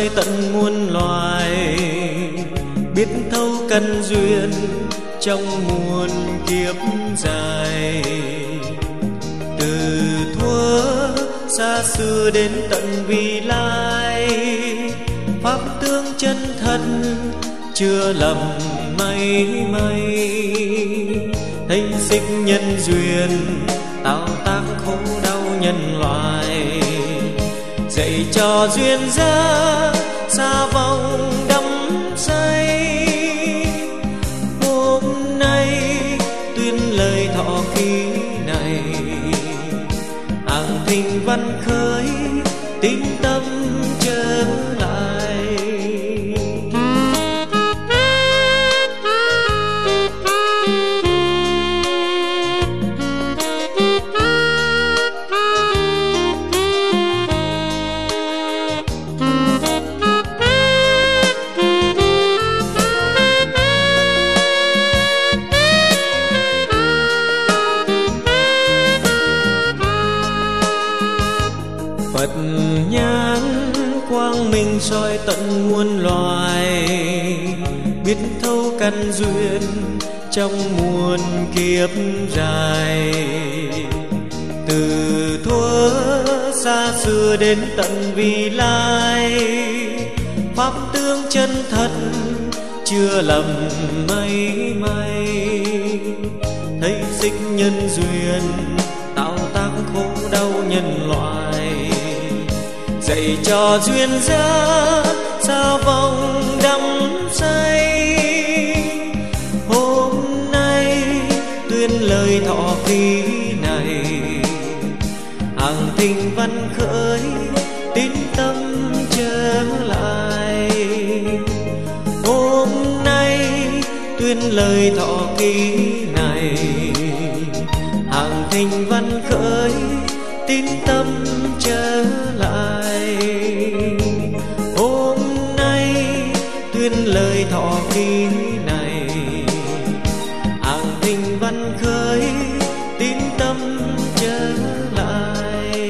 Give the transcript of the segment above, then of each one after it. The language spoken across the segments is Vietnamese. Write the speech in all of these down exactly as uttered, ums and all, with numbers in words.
soi tận muôn loài, biết thấu căn duyên trong muôn kiếp dài. Từ thuở xa xưa đến tận vị lai, pháp tướng chân thật chưa lầm mây mây. Thấy xích nhân duyên tạo tác khổ đau nhân loại, dạy cho duyên giá xa vòng đắm say. Hôm nay tuyên lời thọ ký này, hàng thinh văn khởi tín tâm trở lại. Phật nhãn quang minh soi tận muôn loài, biết thấu căn duyên trong muôn kiếp dài. Từ thuở xa xưa đến tận vị lai, pháp tướng chân thật chưa lầm mây may. Thấy xích nhân duyên tạo tác khổ đau nhân loại, dạy cho duyên giá xa vòng đắm say. Hôm nay tuyên lời thọ ký này, hàng thinh văn khởi tín tâm trở lại. Hôm nay tuyên lời thọ ký này, hàng thinh văn khởi tín tâm trở lại. Hôm nay tuyên lời thọ ký này, hàng thinh văn khởi tín tâm trở lại.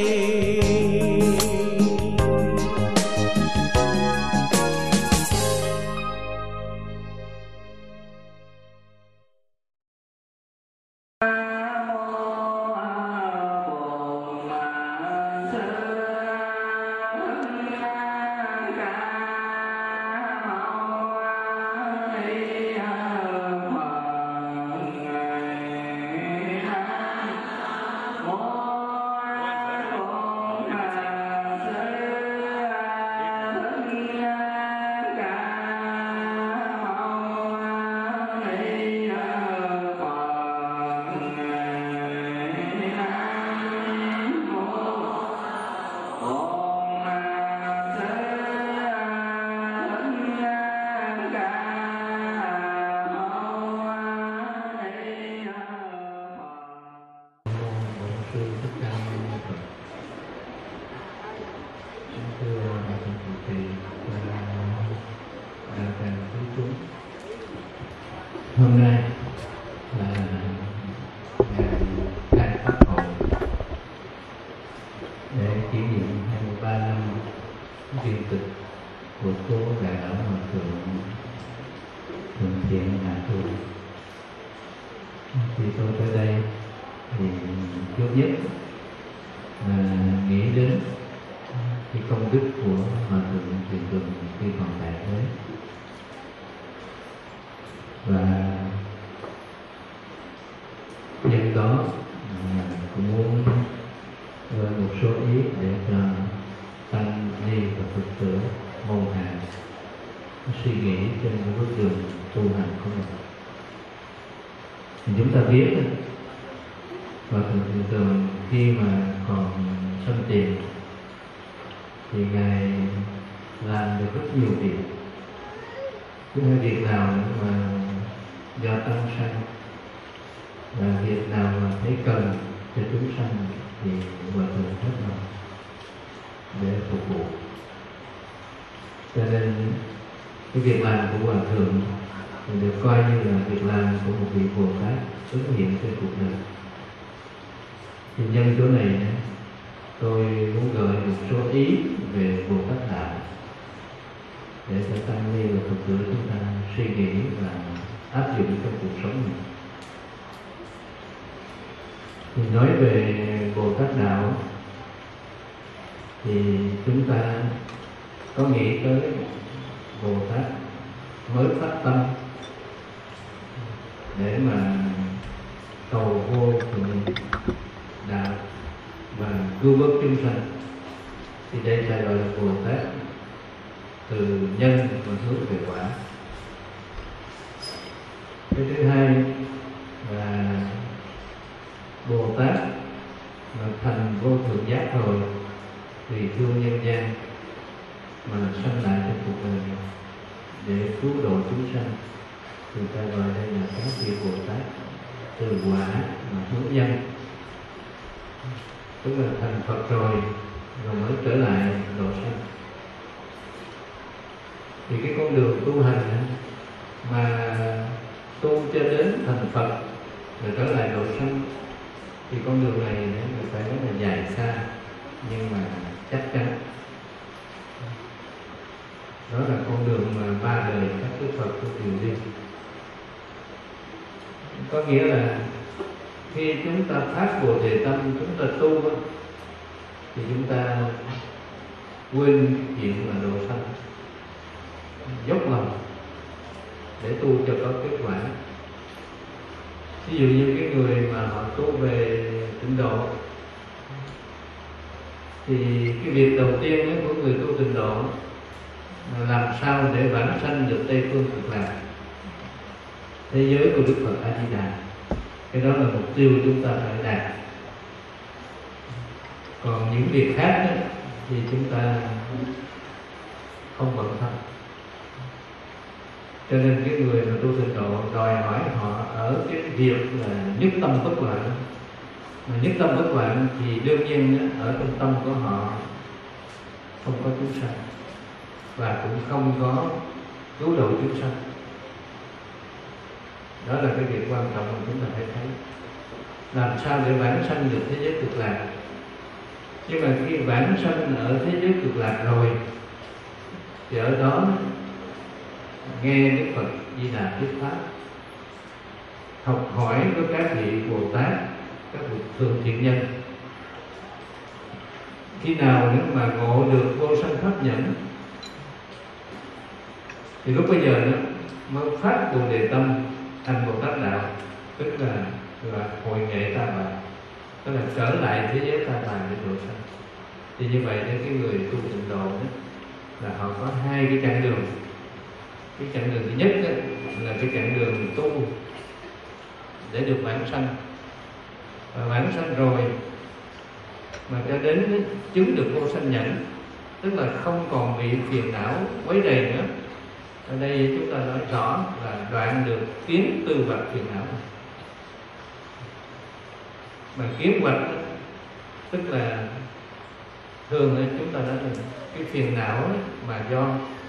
Hôm nay là ngày khai pháp hội để kỷ niệm hai mươi ba năm viên tịch của cố Đại Lão Hòa Thượng Thượng Thiện Hạ Tu. Khi tôi tới đây thì trước nhất là nghĩ đến cái công đức của Hòa Thượng Thiện Tùng khi còn tại thế, và nhân đó cũng muốn gửi một số ý để cho tăng ni và Phật tử môn hạ suy nghĩ trên cái bước đường tu hành của mình. Thì chúng ta biết Hòa Thượng Thiện Tùng khi mà còn sanh tiền thì Ngài làm được rất nhiều việc. Chứ hay việc nào mà do tăng sanh và việc nào mà thấy cần cho chúng sanh thì Hòa Thượng hết lòng để phục vụ. Cho nên cái việc làm của Hòa Thượng thì được coi như là việc làm của một vị Bồ Tát ứng hiện trên cuộc đời. Thì nhân chỗ này tôi muốn gợi một số ý về Bồ Tát Đạo để cho tăng ni và Phật tử chúng ta suy nghĩ và áp dụng trong cuộc sống này. Thì nói về Bồ Tát Đạo thì chúng ta có nghĩ tới Bồ Tát mới phát tâm để mà cầu vô thượng đạo và cứu vớt chúng sanh, thì đây sẽ gọi là Bồ Tát từ nhân và hướng về quả. Cái thứ hai là Bồ Tát mà thành vô thượng giác rồi thì thương nhân gian mà sanh lại trong cuộc đời này để cứu độ chúng sanh, người ta gọi đây là các vị Bồ Tát từ quả mà hướng nhân, tức là thành Phật rồi rồi mới trở lại độ sanh. Thì cái con đường tu hành mà tu cho đến thành Phật rồi trở lại độ sanh thì con đường này người ta nói là dài xa nhưng mà chắc chắn. Đó là con đường mà ba đời các đức Phật tu đều đi. Có nghĩa là khi chúng ta phát Bồ Đề tâm, chúng ta tu thì chúng ta quên chuyện là độ sanh, dốc lòng để tu cho có kết quả. Ví dụ như cái người mà họ tu về tịnh độ thì cái việc đầu tiên của người tu tịnh độ là làm sao để vãng sanh được Tây Phương Cực Lạc, thế giới của Đức Phật A Di Đà. Cái đó là mục tiêu chúng ta phải đạt. Còn những việc khác đó, thì chúng ta không bận tâm. Cho nên cái người mà tu tịnh độ đòi hỏi họ ở cái việc là nhất tâm bất loạn. Mà nhất tâm bất loạn thì đương nhiên ở trong tâm của họ không có chúng sanh và cũng không có cứu độ chúng sanh. Đó là cái việc quan trọng mà chúng ta phải thấy. Làm sao để vãng sanh được thế giới cực lạc. Nhưng mà khi vãng sanh ở thế giới cực lạc rồi thì ở đó nghe Đức Phật Di Đà thuyết pháp, học hỏi với các vị Bồ Tát, các vị thượng thiện nhân. Khi nào nếu mà ngộ được vô sanh pháp nhẫn thì lúc bây giờ nó mới phát Bồ Đề tâm thành Bồ Tát Đạo, tức là, là hội nghệ ta bà, tức là trở lại thế giới ta bà để độ sanh. Thì như vậy nên cái người tu tịnh độ đó, là họ có hai cái chặng đường. Cái chặng đường thứ nhất đó, là cái chặng đường tu để được vãng sanh, và vãng sanh rồi mà cho đến chứng được vô sanh nhẫn, tức là không còn bị phiền não quấy rầy nữa. Ở đây chúng ta nói rõ là đoạn được kiến tư vật phiền não. Mà kiến vật đó, tức là thường chúng ta nói là cái phiền não mà do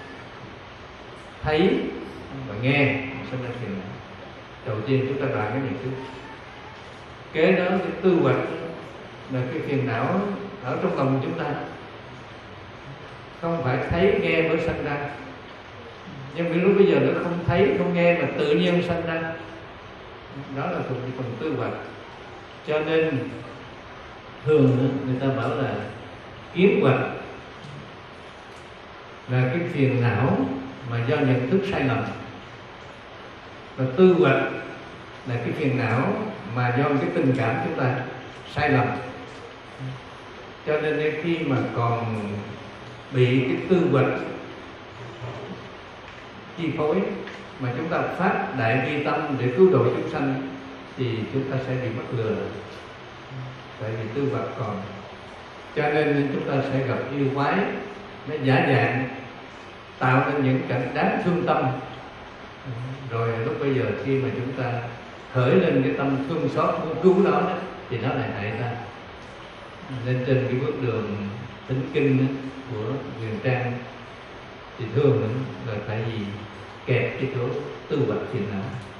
thấy và nghe sinh ra phiền não. Đầu tiên chúng ta đoạn cái này trước. Kế đó cái tư vật là cái phiền não ở trong lòng chúng ta, không phải thấy nghe mới sanh ra. Nhưng cái lúc bây giờ nó không thấy không nghe mà tự nhiên sanh ra, đó là thuộc phần tư vật. Cho nên thường người ta bảo là kiến vật là cái phiền não mà do nhận thức sai lầm, và tư vật là cái phiền não mà do cái tình cảm chúng ta sai lầm. Cho nên khi mà còn bị cái tư vật chi phối mà chúng ta phát đại bi tâm để cứu độ chúng sanh thì chúng ta sẽ bị mắc lừa, tại vì tư vật còn. Cho nên chúng ta sẽ gặp yêu quái nó giả dạng tạo nên những cảnh đáng thương tâm. Rồi lúc bây giờ khi mà chúng ta khởi lên cái tâm thương xót muốn cứu nó đó, thì nó lại hại ta. Nên trên cái bước đường thính kinh đó, của Huyền Trang thì thường là tại vì kẹt cái chỗ tư vật phiền não,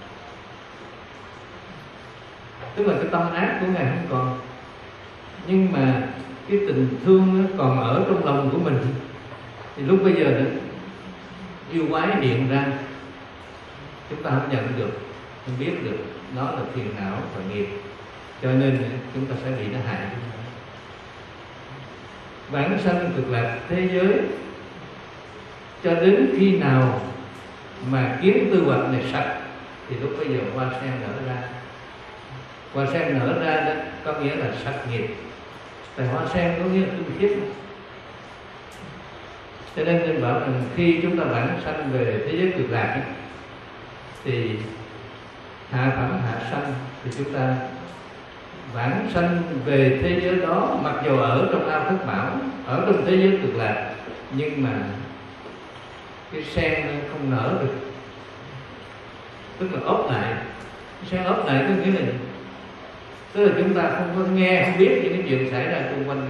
tức là cái tâm ác của Ngài không còn, nhưng mà cái tình thương còn ở trong lòng của mình. Thì lúc bây giờ đó, yêu quái hiện ra, chúng ta không nhận được, không biết được nó là phiền não và nghiệp, cho nên chúng ta sẽ bị nó hại chúng ta. Vãng sanh cực lạc thế giới cho đến khi nào mà kiến tư hoạch này sạch thì lúc bây giờ hoa sen nở ra. Hoa sen nở ra đó có nghĩa là sạch nghiệp. Tại hoa sen có nghĩa là tinh khiết. Cho nên nên bảo rằng khi chúng ta vãng sanh về thế giới cực lạc ấy, thì hạ phẩm hạ sanh thì chúng ta vãng sanh về thế giới đó, mặc dù ở trong ao thất bảo, ở trong thế giới cực lạc, nhưng mà cái sen không nở được, tức là ốp lại. Cái sen ốp lại có nghĩa là gì? Tức là chúng ta không có nghe, không biết những cái chuyện xảy ra xung quanh.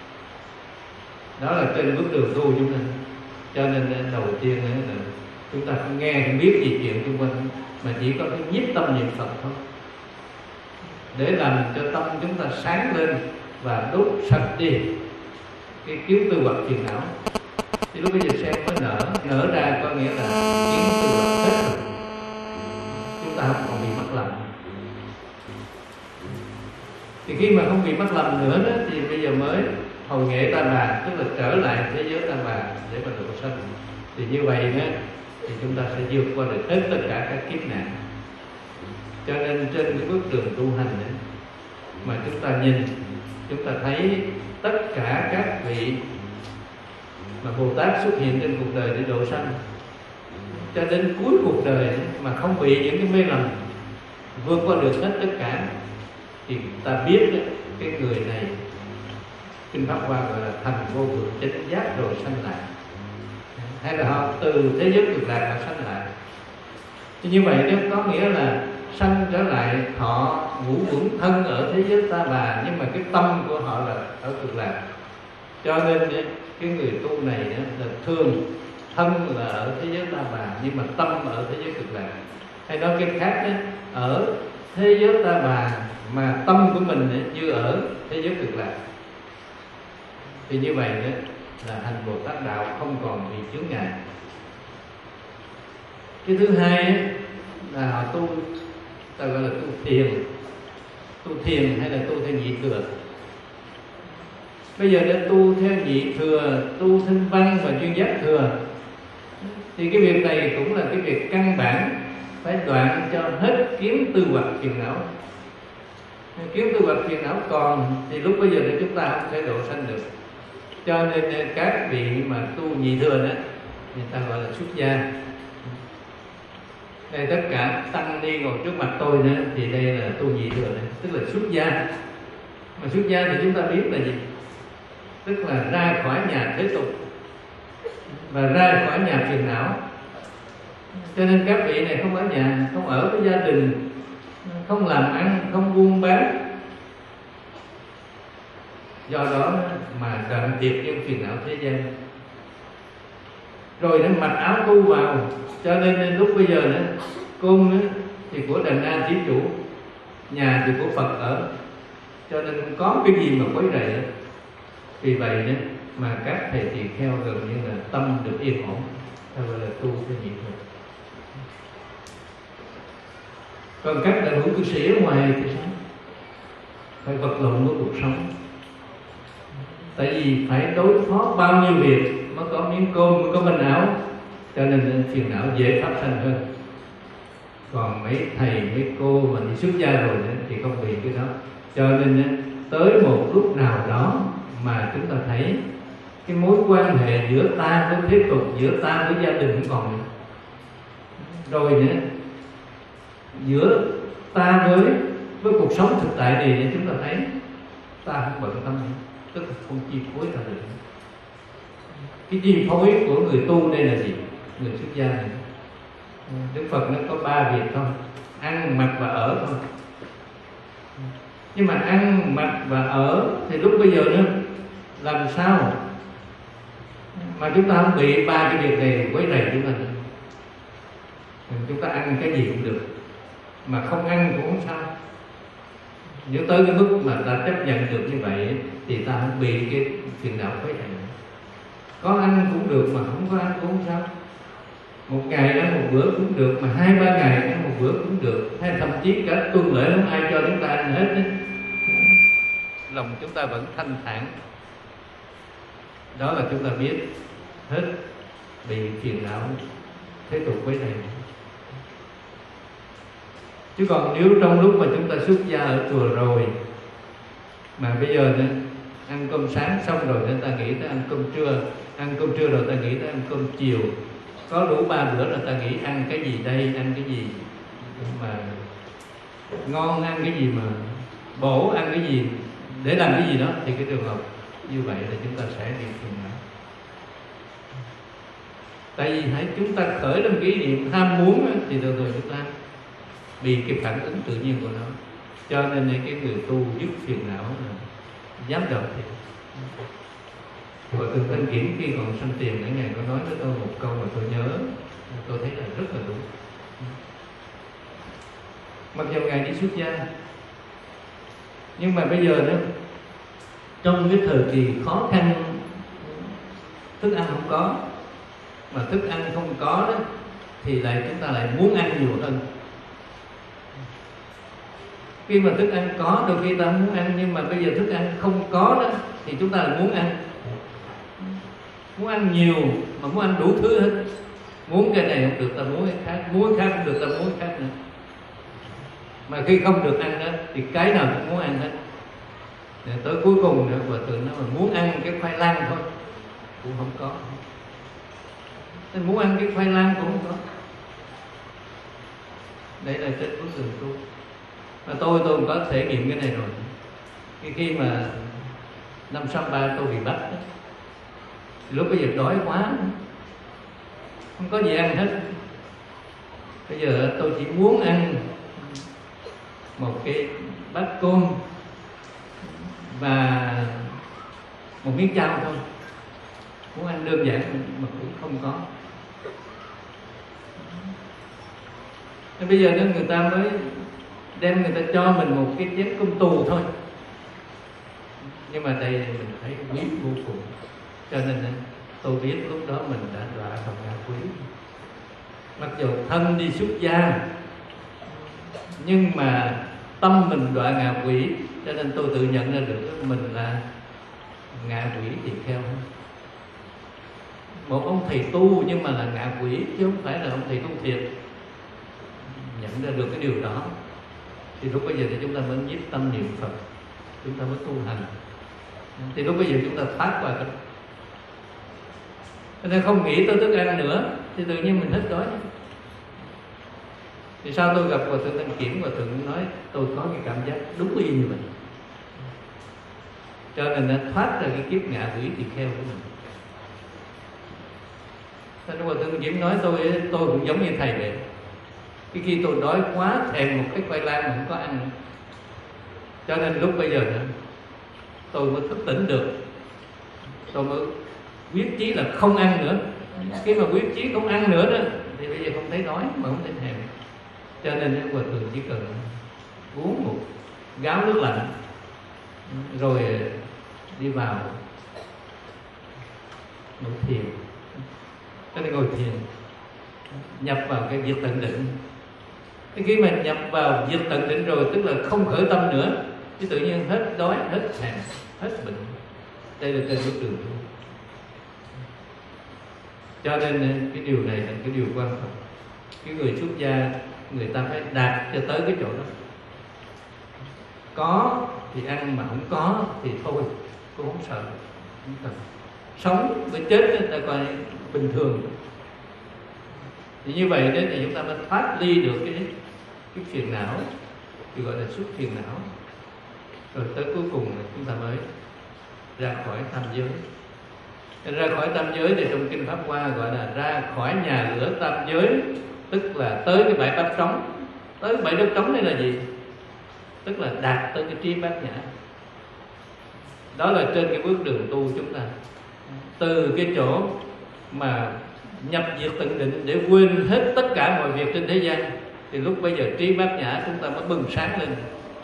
Đó là trên bước đường tu chúng ta. Cho nên đầu tiên là chúng ta không nghe, không biết gì chuyện xung quanh, mà chỉ có cái nhiếp tâm niệm Phật thôi, để làm cho tâm chúng ta sáng lên và đốt sạch đi cái kiến tư hoạch phiền não. Thì lúc bây giờ sen mới nở, nở ra có nghĩa là kiến tư hoạch hết rồi, chúng ta không còn bị mắc lầm. Thì khi mà không bị mắc lầm nữa đó, thì bây giờ mới hồi nghệ ta bà, tức là trở lại thế giới ta bà để mà độ sanh. Thì như vậy đó thì chúng ta sẽ vượt qua được hết tất cả các kiếp nạn. Cho nên trên cái bước đường tu hành ấy, mà chúng ta nhìn, chúng ta thấy tất cả các vị mà Bồ Tát xuất hiện trên cuộc đời để độ sanh, cho đến cuối cuộc đời mà không bị những cái mê lầm, vượt qua được hết tất cả, thì ta biết đó, cái người này Kinh Pháp Hoa gọi là thành vô thượng chánh giác rồi sanh lại, hay là họ từ thế giới cực lạc họ sanh lại. Thì như vậy đó có nghĩa là sanh trở lại họ ngũ uẩn thân ở thế giới ta bà, nhưng mà cái tâm của họ là ở cực lạc. Cho nên cái người tu này là thường thân là ở thế giới ta bà, nhưng mà tâm ở thế giới cực lạc. Hay nói cái khác đó, ở thế giới ta bà mà tâm của mình như ở thế giới cực lạc. Thì như vậy đó là hành Bồ Tát đạo không còn bị chướng ngại. Cái thứ hai là họ tu, ta gọi là tu thiền. Tu thiền hay là tu theo nhị thừa. Bây giờ để tu theo nhị thừa, tu thanh văn và chuyên giác thừa, thì cái việc này cũng là cái việc căn bản, phải đoạn cho hết kiến tư hoạch phiền não. Kiến tư hoạch phiền não còn thì lúc bây giờ thì chúng ta không thể độ sanh được. Cho nên các vị mà tu nhị thừa đó, người ta gọi là xuất gia. Đây tất cả tăng ni ngồi trước mặt tôi nữa thì đây là tu nhị thừa này, tức là xuất gia. Mà xuất gia thì chúng ta biết là gì? Tức là ra khỏi nhà thế tục và ra khỏi nhà phiền não. Cho nên các vị này không ở nhà, không ở với gia đình, không làm ăn, không buôn bán. Do đó mà đoạn tuyệt những phiền não thế gian, rồi nó mặc áo tu vào. Cho nên lúc bây giờ nữa, cung thì của Đàn Na Thí Chủ, nhà thì của Phật ở, cho nên không có cái gì mà quấy rầy. Vì vậy đó mà các thầy tỳ kheo gần như là tâm được yên ổn, ta gọi là tu theo nhị thừa. Còn các đại hữu cư sĩ ở ngoài thì sao? Phải vật lộn với cuộc sống. Tại vì phải đối phó bao nhiêu việc mới có miếng cơm, mới có manh áo, cho nên phiền não dễ phát sinh hơn. Còn mấy thầy, mấy cô mà đi xuất gia rồi thì không bị cái đó. Cho nên tới một lúc nào đó mà chúng ta thấy cái mối quan hệ giữa ta với thế tục, giữa ta với gia đình không còn nữa. Rồi nữa, giữa ta với với cuộc sống thực tại này chúng ta thấy ta không bận tâm nữa, tức là không chi phối ta được. Cái chi phối của người tu đây là gì? Người xuất gia này, Đức Phật nó có ba việc thôi: ăn, mặc và ở thôi. Nhưng mà ăn, mặc và ở thì lúc bây giờ nữa làm sao mà chúng ta không bị ba cái việc này quấy rầy chúng ta? Chúng ta ăn cái gì cũng được, mà không ăn cũng không sao. Nếu tới cái mức mà ta chấp nhận được như vậy thì ta không bị cái phiền não quấy rầy. Có ăn cũng được mà không có ăn cũng không sao. một ngày đó một bữa cũng được, mà hai ba ngày đó một bữa cũng được, hay thậm chí cả tuần lễ không ai cho chúng ta ăn hết đó. Lòng chúng ta vẫn thanh thản, đó là chúng ta biết hết bị phiền não thế tục với này. Chứ còn nếu trong lúc mà chúng ta xuất gia ở chùa rồi mà bây giờ nữa, ăn cơm sáng xong rồi nên ta nghĩ tới ăn cơm trưa, ăn cơm trưa rồi ta nghĩ tới ăn cơm chiều, có đủ ba bữa rồi ta nghĩ ăn cái gì đây, ăn cái gì mà ngon, ăn cái gì mà bổ, ăn cái gì để làm cái gì đó, thì cái trường hợp như vậy là chúng ta sẽ bị phiền não. Tại vì hãy chúng ta khởi lên cái ý niệm ham muốn thì rồi rồi chúng ta bị cái phản ứng tự nhiên của nó. Cho nên cái người tu dứt phiền não là dám đầu thì Hòa Thượng Thanh Kiểm khi còn sanh tiền, ngày có nói với tôi một câu mà tôi nhớ, tôi thấy là rất là đúng. Mặc dù ngài đi xuất gia, nhưng mà bây giờ đó, trong cái thời kỳ khó khăn, thức ăn không có, mà thức ăn không có đó thì lại chúng ta lại muốn ăn nhiều hơn. Khi mà thức ăn có đôi khi ta không muốn ăn, nhưng mà bây giờ thức ăn không có đó thì chúng ta lại muốn ăn, muốn ăn nhiều, mà muốn ăn đủ thứ hết. Muốn cái này không được ta muốn cái khác, muốn cái khác không được ta muốn cái khác nữa. Mà khi không được ăn đó thì cái nào cũng muốn ăn hết. Rồi tới cuối cùng nữa Hòa Thượng nói mà muốn ăn cái khoai lang thôi cũng không có, nên muốn ăn cái khoai lang cũng không có. Đây là trên bước đường tu. Mà tôi tôi cũng có thể nghiệm cái này rồi. Khi, khi mà năm sáu ba tôi bị bắt đó, lúc bây giờ đói quá, không có gì ăn hết. Bây giờ tôi chỉ muốn ăn một cái bát cơm và một miếng chao thôi, muốn ăn đơn giản mà cũng không có. Nên bây giờ nên người ta mới đem người ta cho mình một cái chén cơm tù thôi. Nhưng mà đây mình thấy quý vô cùng. Cho nên tôi biết lúc đó mình đã đọa vào ngạ quỷ. Mặc dù thân đi xuất gia, nhưng mà tâm mình đọa ngạ quỷ. Cho nên tôi tự nhận ra được mình là ngạ quỷ tỳ kheo. Một ông thầy tu nhưng mà là ngạ quỷ, chứ không phải là ông thầy tu thiệt. Nhận ra được cái điều đó thì lúc bây giờ thì chúng ta mới nhiếp tâm niệm Phật, chúng ta mới tu hành. Thì lúc bây giờ chúng ta thoát qua cái đó. Cho nên không nghĩ tới thức ăn nữa thì tự nhiên mình hết đói. Thì sau tôi gặp Hòa Thượng Thanh Kiểm, Hòa Thượng nói tôi có cái cảm giác đúng y như vậy. Cho nên đã thoát ra cái kiếp ngạ quỷ tỳ kheo của mình. Cho nên Hòa Thượng Thanh Kiểm nói tôi tôi cũng giống như thầy vậy. Khi khi tôi đói quá thèm một cái khoai lang mà không có ăn nữa. Cho nên lúc bây giờ nữa tôi mới thức tỉnh được, tôi mới quyết chí là không ăn nữa. Khi mà quyết chí không ăn nữa đó thì bây giờ không thấy đói mà không thấy thèm. Cho nên Hòa Thượng chỉ cần uống một gáo nước lạnh rồi đi vào ngồi thiền. Cho nên ngồi thiền, nhập vào cái diệt tận định. Cái khi mà nhập vào diệt tận định rồi, tức là không khởi tâm nữa, thì tự nhiên hết đói, hết thèm, hết bệnh. Đây là trên bước đường. Cho nên cái điều này là cái điều quan trọng. Cái người xuất gia, người ta phải đạt cho tới cái chỗ đó. Có thì ăn, mà không có thì thôi, cũng không sợ, không cần. Sống với chết người ta coi bình thường. Thì như vậy đấy thì chúng ta mới thoát ly được cái cái phiền não, thì gọi là xuất phiền não. Rồi tới cuối cùng là chúng ta mới ra khỏi tam giới. Ra khỏi tam giới thì trong kinh Pháp Hoa gọi là ra khỏi nhà lửa tam giới, tức là tới cái bãi bát trống. Tới bãi đất trống đây là gì? Tức là đạt tới cái trí bát nhã. Đó là trên cái bước đường tu chúng ta, từ cái chỗ mà nhập diệt tận định để quên hết tất cả mọi việc trên thế gian, thì lúc bây giờ trí bát nhã chúng ta mới bừng sáng lên.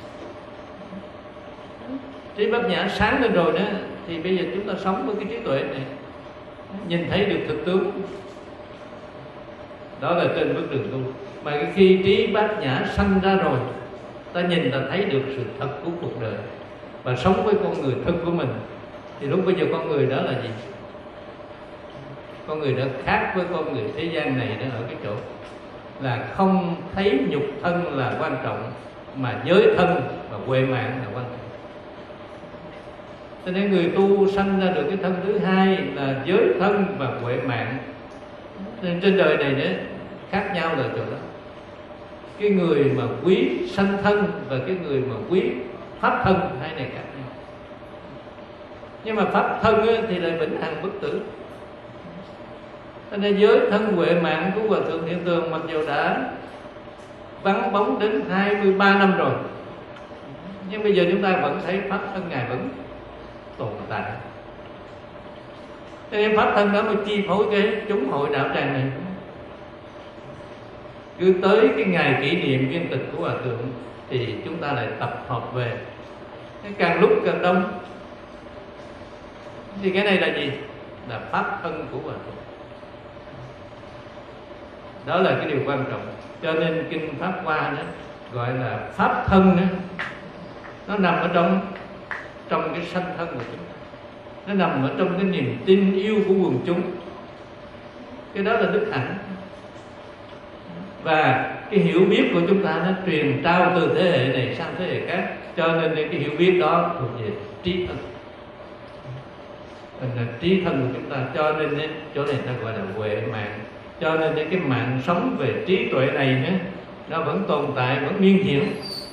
Trí bát nhã sáng lên rồi đó, thì bây giờ chúng ta sống với cái trí tuệ này, nhìn thấy được thực tướng. Đó là trên bước đường tu. Mà khi trí bát nhã sanh ra rồi, ta nhìn ta thấy được sự thật của cuộc đời và sống với con người thân của mình, thì lúc bây giờ con người đó là gì? Con người đó khác với con người thế gian này, nó ở cái chỗ là không thấy nhục thân là quan trọng, mà giới thân và huệ mạng là quan trọng. Cho nên người tu sanh ra được cái thân thứ hai là giới thân và huệ mạng. Nên trên đời này đấy, khác nhau là chỗ đó. Cái người mà quý sanh thân và cái người mà quý pháp thân, hai này khác nhau. Nhưng mà pháp thân ấy, thì lại vĩnh hằng bất tử. Cho nên giới thân huệ mạng của Hòa Thượng Thiện Tường mặc dù đã vắng bóng đến hai mươi ba năm rồi, nhưng bây giờ chúng ta vẫn thấy pháp thân Ngài vẫn tồn tại. Cho nên pháp thân đó mới chi phối cái chúng hội đạo tràng này. Cứ tới cái ngày kỷ niệm viên tịch của Hòa Thượng thì chúng ta lại tập hợp về. Càng lúc càng đông. Thì cái này là gì? Là pháp thân của Hòa Thượng. Đó là cái điều quan trọng. Cho nên kinh Pháp Hoa đó gọi là pháp thân đó, nó nằm ở trong trong cái sanh thân của chúng ta. Nó nằm ở trong cái niềm tin yêu của quần chúng. Cái đó là đức hạnh. Và cái hiểu biết của chúng ta nó truyền trao từ thế hệ này sang thế hệ khác. Cho nên cái hiểu biết đó thuộc về trí thân. Mình là trí thân của chúng ta. Cho nên chỗ này ta gọi là huệ mạng. Cho nên cái mạng sống về trí tuệ này nữa, nó vẫn tồn tại, vẫn miên hiển.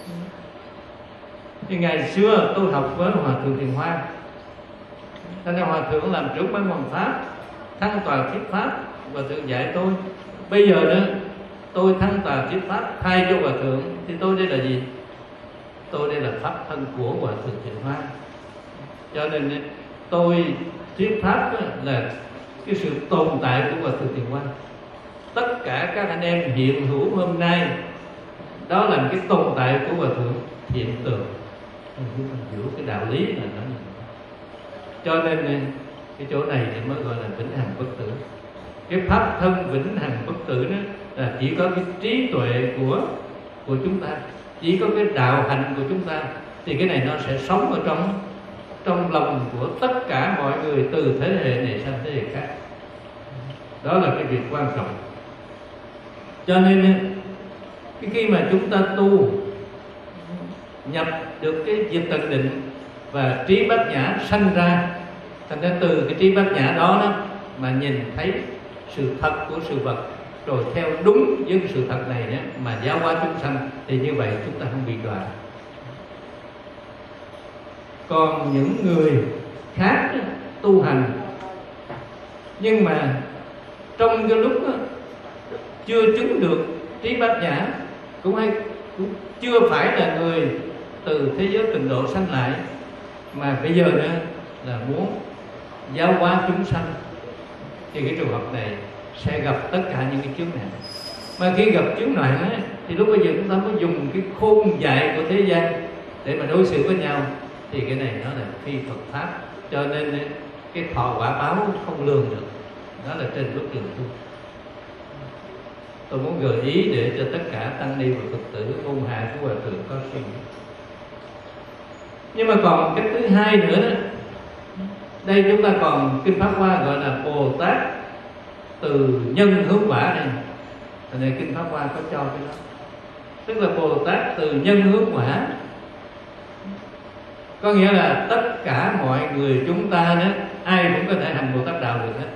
Thì ngày xưa tôi học với Hòa Thượng Thiền Hoa, cho nên Hòa Thượng làm trưởng ban hoàng pháp, thăng tòa thuyết pháp, Hòa Thượng dạy tôi. Bây giờ nữa tôi thăng tòa thuyết pháp thay cho Hòa Thượng, thì tôi đây là gì? Tôi đây là pháp thân của Hòa Thượng Thiền Hoa. Cho nên tôi thuyết pháp là cái sự tồn tại của Hòa Thượng Thiền Hoa. Tất cả các anh em hiện hữu hôm nay, đó là cái tồn tại của Hòa Thượng Thiện Tường. Mình hiểu cái đạo lý là nó. Cho nên cái chỗ này thì mới gọi là vĩnh hằng bất tử. Cái pháp thân vĩnh hằng bất tử đó là chỉ có cái trí tuệ của của chúng ta, chỉ có cái đạo hạnh của chúng ta, thì cái này nó sẽ sống ở trong trong lòng của tất cả mọi người từ thế hệ này sang thế hệ khác. Đó là cái việc quan trọng. Cho nên cái khi mà chúng ta tu nhập được cái diệt tận định và trí bát nhã sanh ra, thành ra từ cái trí bát nhã đó, đó mà nhìn thấy sự thật của sự vật, rồi theo đúng với sự thật này đó, mà giáo hóa chúng sanh, thì như vậy chúng ta không bị đọa. Còn những người khác đó, tu hành nhưng mà trong cái lúc đó, chưa chứng được trí bát nhã, cũng hay cũng chưa phải là người từ thế giới tịnh độ sanh lại, mà bây giờ nữa là muốn giáo hóa chúng sanh, thì cái trường hợp này sẽ gặp tất cả những cái chướng nạn. Mà khi gặp chướng nạn ấy, thì lúc bây giờ chúng ta mới dùng cái khôn dạy của thế gian để mà đối xử với nhau, thì cái này nó là phi Phật pháp. Cho nên cái thọ quả báo không lường được. Đó là trên bước đường tu. Tôi muốn gợi ý để cho tất cả tăng ni và Phật tử ôn hạ của Hòa Thượng có suy nghĩ. Nhưng mà còn cách thứ hai nữa đó, đây chúng ta còn kinh Pháp Hoa gọi là Bồ Tát từ nhân hướng quả này. Ở đây kinh Pháp Hoa có cho cái đó. Tức là Bồ Tát từ nhân hướng quả, có nghĩa là tất cả mọi người chúng ta đó, ai cũng có thể hành Bồ Tát đạo được hết.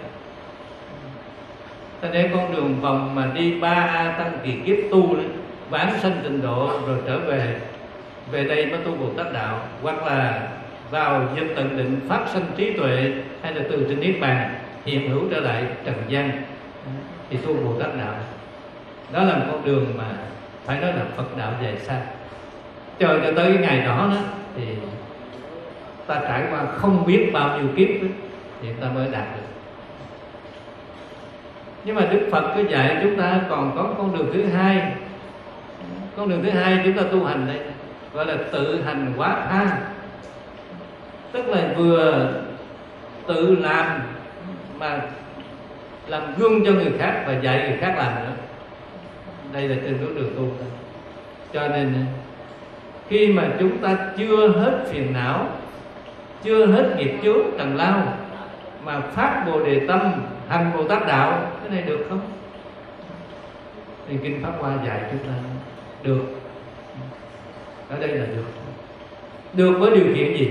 Cho nên con đường vòng mà đi ba A tăng kỳ kiếp tu đó, vãng sanh tịnh độ rồi trở về, về đây mới tu Bồ Tát đạo, hoặc là vào diệt tận định phát sanh trí tuệ, hay là từ trên niết bàn hiện hữu trở lại trần gian thì tu Bồ Tát đạo. Đó là một con đường mà phải nói là Phật đạo dài xa. Chờ cho tới cái ngày đó, đó thì ta trải qua không biết bao nhiêu kiếp đó, thì ta mới đạt được. Nhưng mà Đức Phật có dạy chúng ta còn có con đường thứ hai. Con đường thứ hai chúng ta tu hành đây gọi là tự hành hóa tha. Tức là vừa tự làm mà làm gương cho người khác và dạy người khác làm nữa. Đây là trên bước đường tu. Cho nên khi mà chúng ta chưa hết phiền não, chưa hết nghiệp chướng trần lao, mà phát Bồ Đề tâm, hành Bồ Tát đạo, cái này được không? Thì Kinh Pháp Hoa dạy chúng ta được. Ở đây là được. Được với điều kiện gì?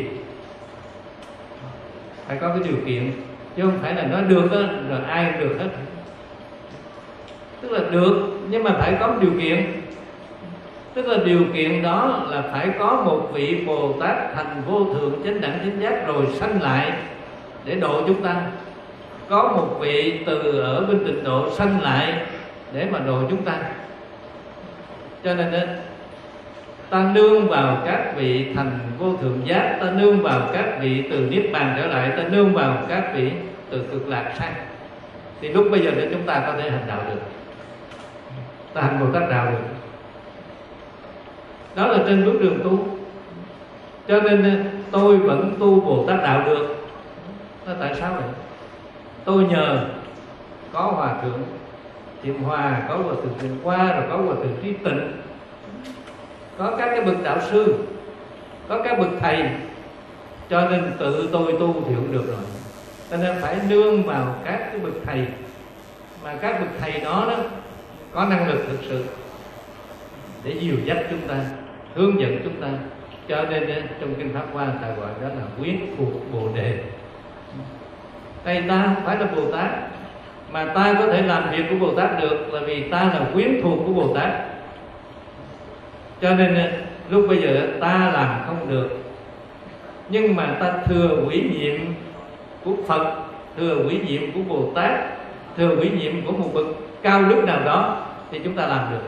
Phải có cái điều kiện, chứ không phải là nói được đó, rồi ai cũng được hết. Tức là được, nhưng mà phải có điều kiện. Tức là điều kiện đó là phải có một vị Bồ Tát thành vô thượng chánh đẳng chánh giác rồi sanh lại để độ chúng ta. Có một vị từ ở bên tịnh độ sanh lại để mà độ chúng ta. Cho nên đó, ta nương vào các vị thành vô thượng giác, ta nương vào các vị từ niết bàn trở lại, ta nương vào các vị từ cực lạc sang, thì lúc bây giờ để chúng ta có thể hành đạo được, ta hành Bồ Tát đạo được. Đó là trên bước đường tu. Cho nên tôi vẫn tu Bồ Tát đạo được. Đó tại sao vậy? Tôi nhờ có Hòa Thượng Thiện Hòa, có Hòa Thượng Thiện Hoa, rồi có Hòa Thượng Trí Tịnh, có các cái bậc đạo sư, có các bậc thầy, cho nên tự tôi tu thì không được rồi. Cho nên phải nương vào các cái bậc thầy, mà các bậc thầy đó, đó có năng lực thực sự để dìu dắt chúng ta, hướng dẫn chúng ta. Cho nên trong Kinh Pháp Hoa ta gọi đó là quyến thuộc Bồ Đề. Đây ta không phải là Bồ Tát, mà ta có thể làm việc của Bồ Tát được là vì ta là quyến thuộc của Bồ Tát. Cho nên lúc bây giờ ta làm không được, nhưng mà ta thừa ủy nhiệm của Phật, thừa ủy nhiệm của Bồ Tát, thừa ủy nhiệm của một bậc cao đức nào đó thì chúng ta làm được.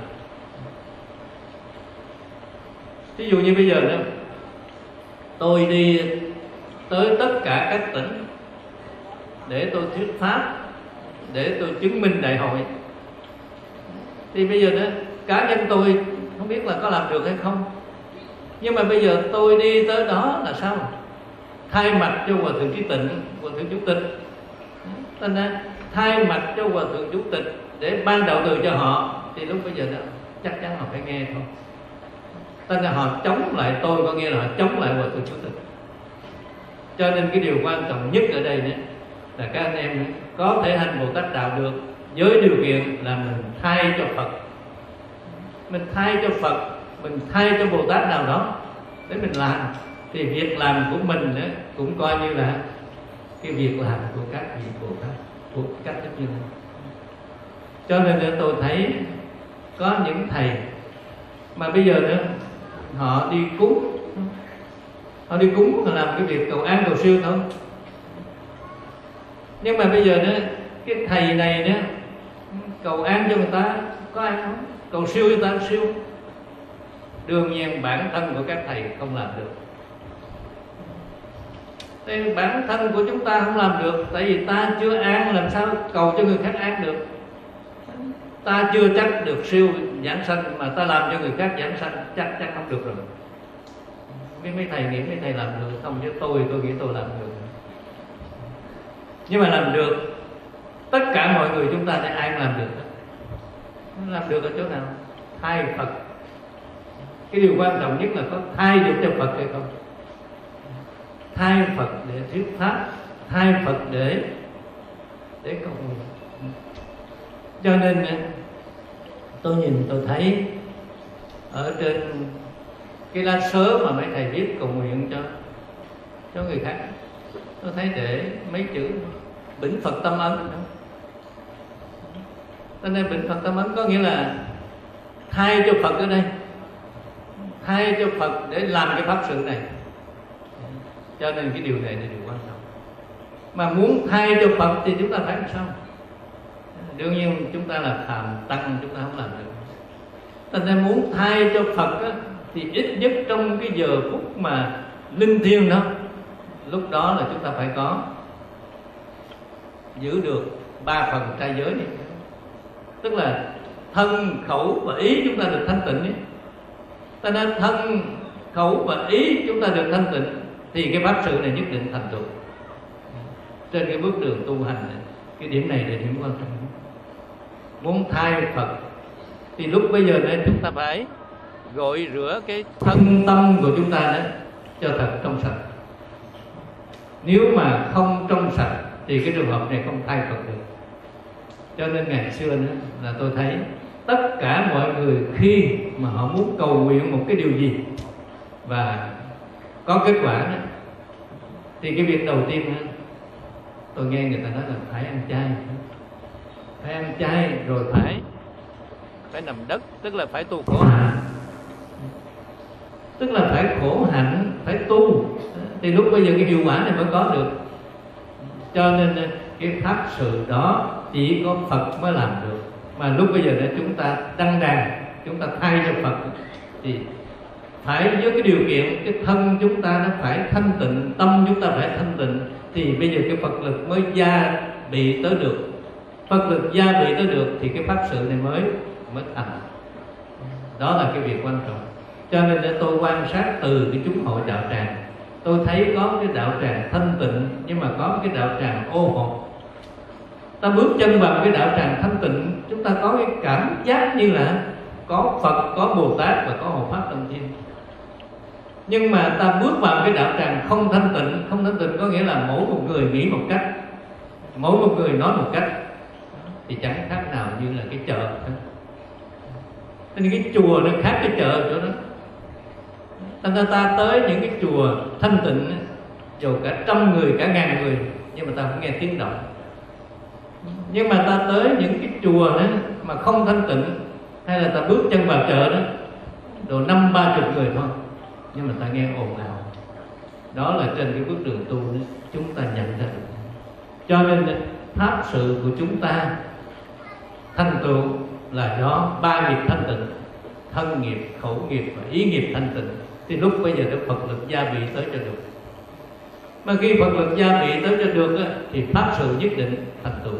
Ví dụ như bây giờ nữa, tôi đi tới tất cả các tỉnh để tôi thuyết pháp, để tôi chứng minh đại hội, thì bây giờ nữa cá nhân tôi không biết là có làm được hay không. Nhưng mà bây giờ tôi đi tới đó là sao? Thay mặt cho Hòa Thượng Trí Tịnh, Hòa Thượng Chủ tịch, tên là thay mặt cho Hòa Thượng Chủ tịch để ban đạo từ cho họ, thì lúc bây giờ đó chắc chắn họ phải nghe thôi. Tên là họ chống lại tôi, có nghĩa là họ chống lại Hòa Thượng Chủ tịch. Cho nên cái điều quan trọng nhất ở đây nữa là các anh em có thể hành Bồ Tát đạo được, với điều kiện là mình thay cho Phật, mình thay cho Phật, mình thay cho Bồ Tát nào đó để mình làm, thì việc làm của mình đó cũng coi như là cái việc làm của các vị Bồ Tát, của cách thức như thế. Cho nên tôi thấy có những thầy mà bây giờ nữa họ đi cúng, họ đi cúng họ làm cái việc cầu an cầu siêu thôi. Nhưng mà bây giờ nữa cái thầy này nữa cầu an cho người ta có an không? Cầu siêu cho người ta siêu. Đương nhiên bản thân của các thầy không làm được. Thế bản thân của chúng ta không làm được, tại vì ta chưa an, làm sao cầu cho người khác an được. Ta chưa chắc được siêu giảng sanh, mà ta làm cho người khác giảng sanh chắc chắn không được rồi. Mấy mấy thầy nghĩ mấy thầy làm được không, chứ tôi tôi nghĩ tôi làm được. Nhưng mà làm được, tất cả mọi người chúng ta sẽ ai cũng làm được. Làm được ở chỗ nào? Thay Phật. Cái điều quan trọng nhất là có thay được cho Phật hay không. Thay Phật để thuyết pháp, thay Phật để để cầu nguyện. Cho nên tôi nhìn tôi thấy ở trên cái lá sớ mà mấy thầy viết cầu nguyện cho cho người khác, tôi thấy để mấy chữ bỉnh Phật tâm ấn. Cho nên bỉnh Phật tâm ấn có nghĩa là thay cho Phật ở đây, thay cho Phật để làm cái pháp sự này. Cho nên cái điều này là điều quan trọng. Mà muốn thay cho Phật thì chúng ta phải làm sao? Đương nhiên chúng ta là phàm tăng, chúng ta không làm được. Cho nên muốn thay cho Phật á, thì ít nhất trong cái giờ phút mà linh thiêng đó, lúc đó là chúng ta phải có giữ được ba phần trai giới này. Tức là thân, khẩu và ý chúng ta được thanh tịnh ấy. Cho nên thân, khẩu và ý chúng ta được thanh tịnh thì cái pháp sự này nhất định thành tựu trên cái bước đường tu hành này. Cái điểm này là điểm quan trọng. Muốn thay Phật thì lúc bây giờ này chúng ta phải gội rửa cái thân tâm của chúng ta đó cho thật trong sạch. Nếu mà không trong sạch thì cái trường hợp này không thay Phật được. Cho nên ngày xưa nữa là tôi thấy tất cả mọi người khi mà họ muốn cầu nguyện một cái điều gì và có kết quả đó, thì cái việc đầu tiên đó, tôi nghe người ta nói là phải ăn chay, phải ăn chay rồi phải phải nằm đất, tức là phải tu khổ hạnh, tức là phải khổ hạnh, phải tu, thì lúc bây giờ cái hiệu quả này mới có được. Cho nên cái pháp sự đó chỉ có Phật mới làm được. Mà lúc bây giờ để chúng ta đăng đàn, chúng ta thay cho Phật thì phải với cái điều kiện cái thân chúng ta nó phải thanh tịnh, tâm chúng ta phải thanh tịnh, thì bây giờ cái Phật lực mới gia bị tới được. Phật lực gia bị tới được thì cái pháp sự này mới mới thành. Đó là cái việc quan trọng. Cho nên để tôi quan sát từ cái chúng hội đạo tràng, tôi thấy có cái đạo tràng thanh tịnh nhưng mà có cái đạo tràng ô hột. Ta bước chân vào cái đạo tràng thanh tịnh, chúng ta có cái cảm giác như là có Phật, có Bồ Tát và có Hộ Pháp Tâm Thiên. Nhưng mà ta bước vào cái đạo tràng không thanh tịnh, không thanh tịnh có nghĩa là mỗi một người nghĩ một cách, mỗi một người nói một cách, thì chẳng khác nào như là cái chợ. Nên cái chùa nó khác cái chợ chỗ đó. Thành ra ta tới những cái chùa thanh tịnh, dù cả trăm người, cả ngàn người, nhưng mà ta không nghe tiếng động. Nhưng mà ta tới những cái chùa đó mà không thanh tịnh, hay là ta bước chân vào chợ đó, độ năm ba chục người thôi, nhưng mà ta nghe ồn ào. Đó là trên cái bước đường tu đó, chúng ta nhận ra được. Cho nên pháp sự của chúng ta thành tựu là do ba nghiệp thanh tịnh: thân nghiệp, khẩu nghiệp và ý nghiệp thanh tịnh. Thì lúc bây giờ Đức Phật lực gia bị tới cho được. Mà khi Phật lực gia bị tới cho được á, thì pháp sự nhất định thành tựu.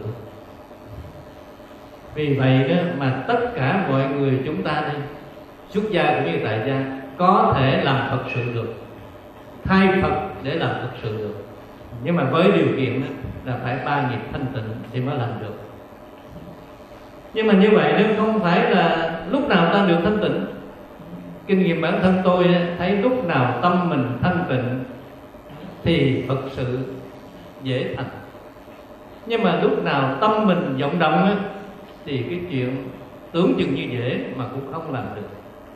Vì vậy đó mà tất cả mọi người chúng ta đây, xuất gia cũng như tại gia, có thể làm Phật sự được, thay Phật để làm Phật sự được. Nhưng mà với điều kiện đó, là phải ba nghiệp thanh tịnh thì mới làm được. Nhưng mà như vậy nếu không phải là lúc nào ta được thanh tịnh. Kinh nghiệm bản thân tôi thấy lúc nào tâm mình thanh tịnh thì Phật sự dễ thành. Nhưng mà lúc nào tâm mình vọng động thì cái chuyện tưởng chừng như dễ mà cũng không làm được.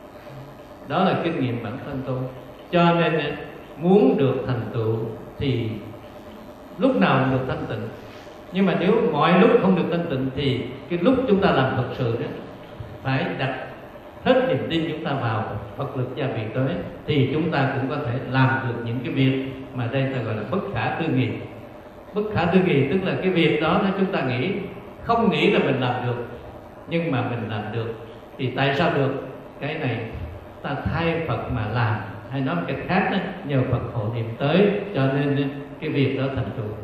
Đó là kinh nghiệm bản thân tôi. Cho nên muốn được thành tựu thì lúc nào cũng được thanh tịnh. Nhưng mà nếu mọi lúc không được thanh tịnh thì cái lúc chúng ta làm Phật sự đó phải đặt hết niềm tin chúng ta vào Phật lực gia bị tới, thì chúng ta cũng có thể làm được những cái việc mà đây ta gọi là bất khả tư nghị. Bất khả tư nghị tức là cái việc đó nó chúng ta nghĩ, không nghĩ là mình làm được, nhưng mà mình làm được. Thì tại sao được? Cái này ta thay Phật mà làm, hay nói một cách khác đó, nhờ Phật hộ niệm tới, cho nên cái việc đó thành tựu.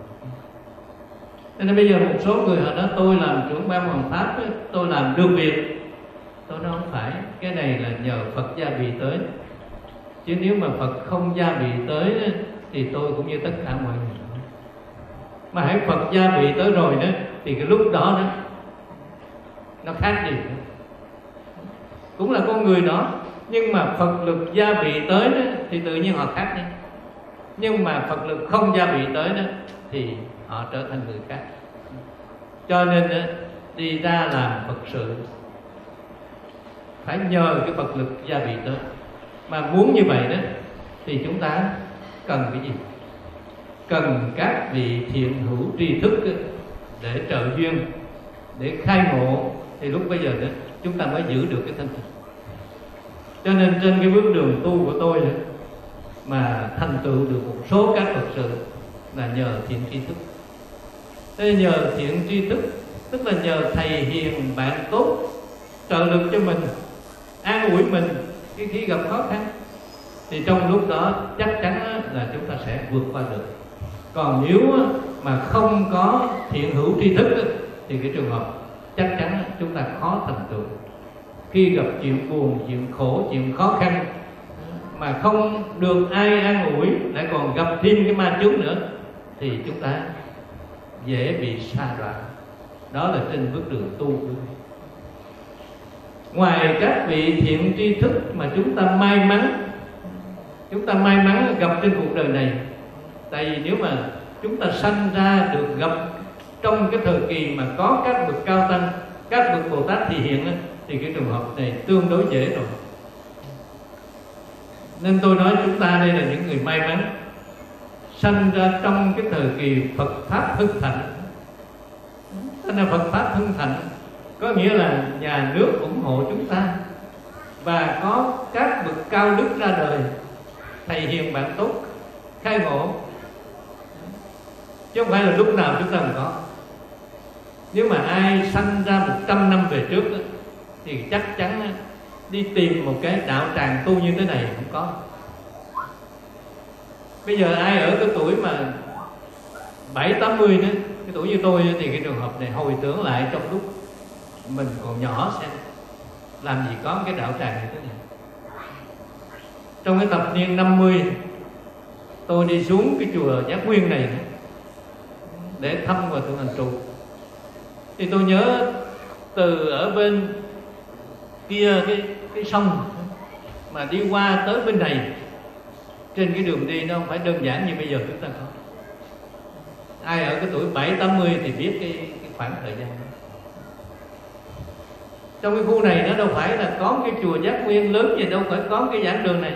Nên bây giờ một số người họ nói tôi làm trưởng ban hoàng pháp, tôi làm được việc. Tôi nói không phải, cái này là nhờ Phật gia bị tới. Chứ nếu mà Phật không gia bị tới thì tôi cũng như tất cả mọi người. Mà hãy Phật gia bị tới rồi đó thì cái lúc đó đó nó khác gì nữa. Cũng là con người đó, nhưng mà Phật lực gia bị tới đó thì tự nhiên họ khác đi. Nhưng mà Phật lực không gia bị tới đó thì họ trở thành người khác. Cho nên đó, đi ra làm Phật sự phải nhờ cái Phật lực gia bị tới. Mà muốn như vậy đó thì chúng ta cần cái gì? Cần các vị thiện hữu tri thức để trợ duyên, để khai ngộ, thì lúc bây giờ đó chúng ta mới giữ được cái thanh tịnh. Cho nên trên cái bước đường tu của tôi đó, mà thành tựu được một số các Phật sự là nhờ thiện tri thức. Thế nhờ thiện tri thức tức là nhờ thầy hiền bạn tốt trợ lực cho mình, an ủi mình khi, khi gặp khó khăn, thì trong lúc đó chắc chắn là chúng ta sẽ vượt qua được. Còn nếu mà không có thiện hữu tri thức thì cái trường hợp chắc chắn chúng ta khó thành tựu. Khi gặp chuyện buồn, chuyện khổ, chuyện khó khăn mà không được ai an ủi, lại còn gặp thêm cái ma chướng nữa, thì chúng ta dễ bị sa đọa. đó là trên bước đường tu. Ngoài các vị thiện tri thức mà chúng ta may mắn chúng ta may mắn gặp trên cuộc đời này, tại vì nếu mà chúng ta sanh ra được gặp trong cái thời kỳ mà có các bậc cao tăng, các bậc Bồ Tát thị hiện, thì cái trường hợp này tương đối dễ rồi. Nên tôi nói chúng ta đây là những người may mắn sanh ra trong cái thời kỳ Phật Pháp hưng thịnh. Thế nên Phật Pháp hưng thịnh có nghĩa là nhà nước ủng hộ chúng ta, và có các bậc cao đức ra đời, thầy hiền bạn tốt khai ngộ, chứ không phải là lúc nào chúng ta cũng có. Nếu mà ai sanh ra một trăm năm về trước thì chắc chắn đi tìm một cái đạo tràng tu như thế này không có. Bây giờ ai ở cái tuổi mà bảy tám mươi nữa, cái tuổi như tôi, thì cái trường hợp này hồi tưởng lại trong lúc mình còn nhỏ xem làm gì có cái đạo tràng như thế này. Trong cái thập niên năm mươi, tôi đi xuống cái chùa Giác Nguyên này để thăm Hòa Thượng Hành Trụ. Thì tôi nhớ từ ở bên kia cái, cái sông mà đi qua tới bên này, trên cái đường đi nó không phải đơn giản như bây giờ chúng ta có. Ai ở cái tuổi bảy tám mươi thì biết cái, cái khoảng thời gian đó. Trong cái khu này nó đâu phải là có cái chùa Giác Nguyên lớn gì, đâu phải có cái giảng đường này.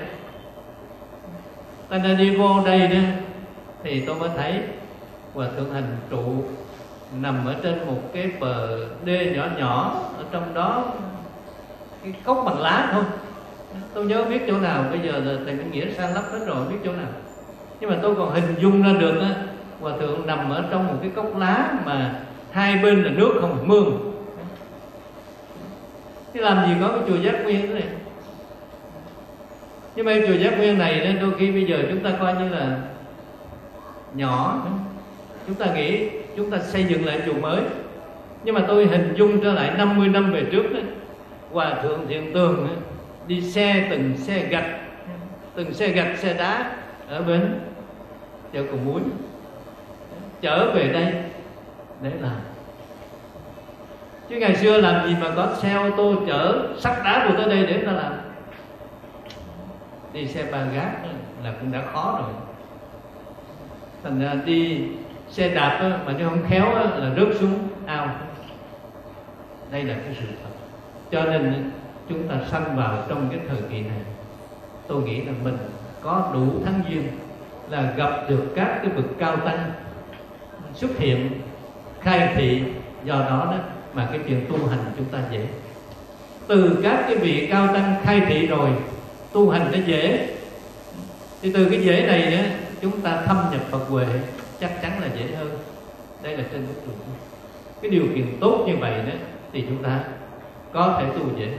Ta nên đi vô đây đó thì tôi mới thấy Hòa Thượng Hành Trụ nằm ở trên một cái bờ đê nhỏ nhỏ, ở trong đó cái cốc bằng lá thôi. Tôi nhớ biết chỗ nào, bây giờ là thầy Minh Nghĩa sang lắp hết rồi, biết chỗ nào. Nhưng mà tôi còn hình dung ra được á, Hòa Thượng nằm ở trong một cái cốc lá mà hai bên là nước không phải mương. Thế làm gì có cái chùa Giác Nguyên thế này. Nhưng mà chùa Giác Nguyên này nên đôi khi bây giờ chúng ta coi như là nhỏ, chúng ta nghĩ chúng ta xây dựng lại chùa mới. Nhưng mà tôi hình dung trở lại năm mươi năm về trước đó, Hòa Thượng Thiện Tường đi xe từng xe gạch, từng xe gạch xe đá ở bến chợ Cầu Muối chở về đây để làm. Chứ ngày xưa làm gì mà có xe ô tô chở sắt đá của tới đây để ta làm. Đi xe ba gác là cũng đã khó rồi, thành ra đi xe đạp đó, mà nếu không khéo đó, là rớt xuống ao. Đây là cái sự thật. Cho nên chúng ta sanh vào trong cái thời kỳ này, tôi nghĩ là mình có đủ thắng duyên là gặp được các cái bậc cao tăng xuất hiện khai thị. Do đó đó mà cái chuyện tu hành chúng ta dễ. Từ các cái vị cao tăng khai thị rồi, tu hành nó dễ. Thì từ cái dễ này đó, chúng ta thâm nhập Phật huệ chắc chắn là dễ hơn. Đây là trên bước đường. Cái điều kiện tốt như vậy đó thì chúng ta có thể tu dễ.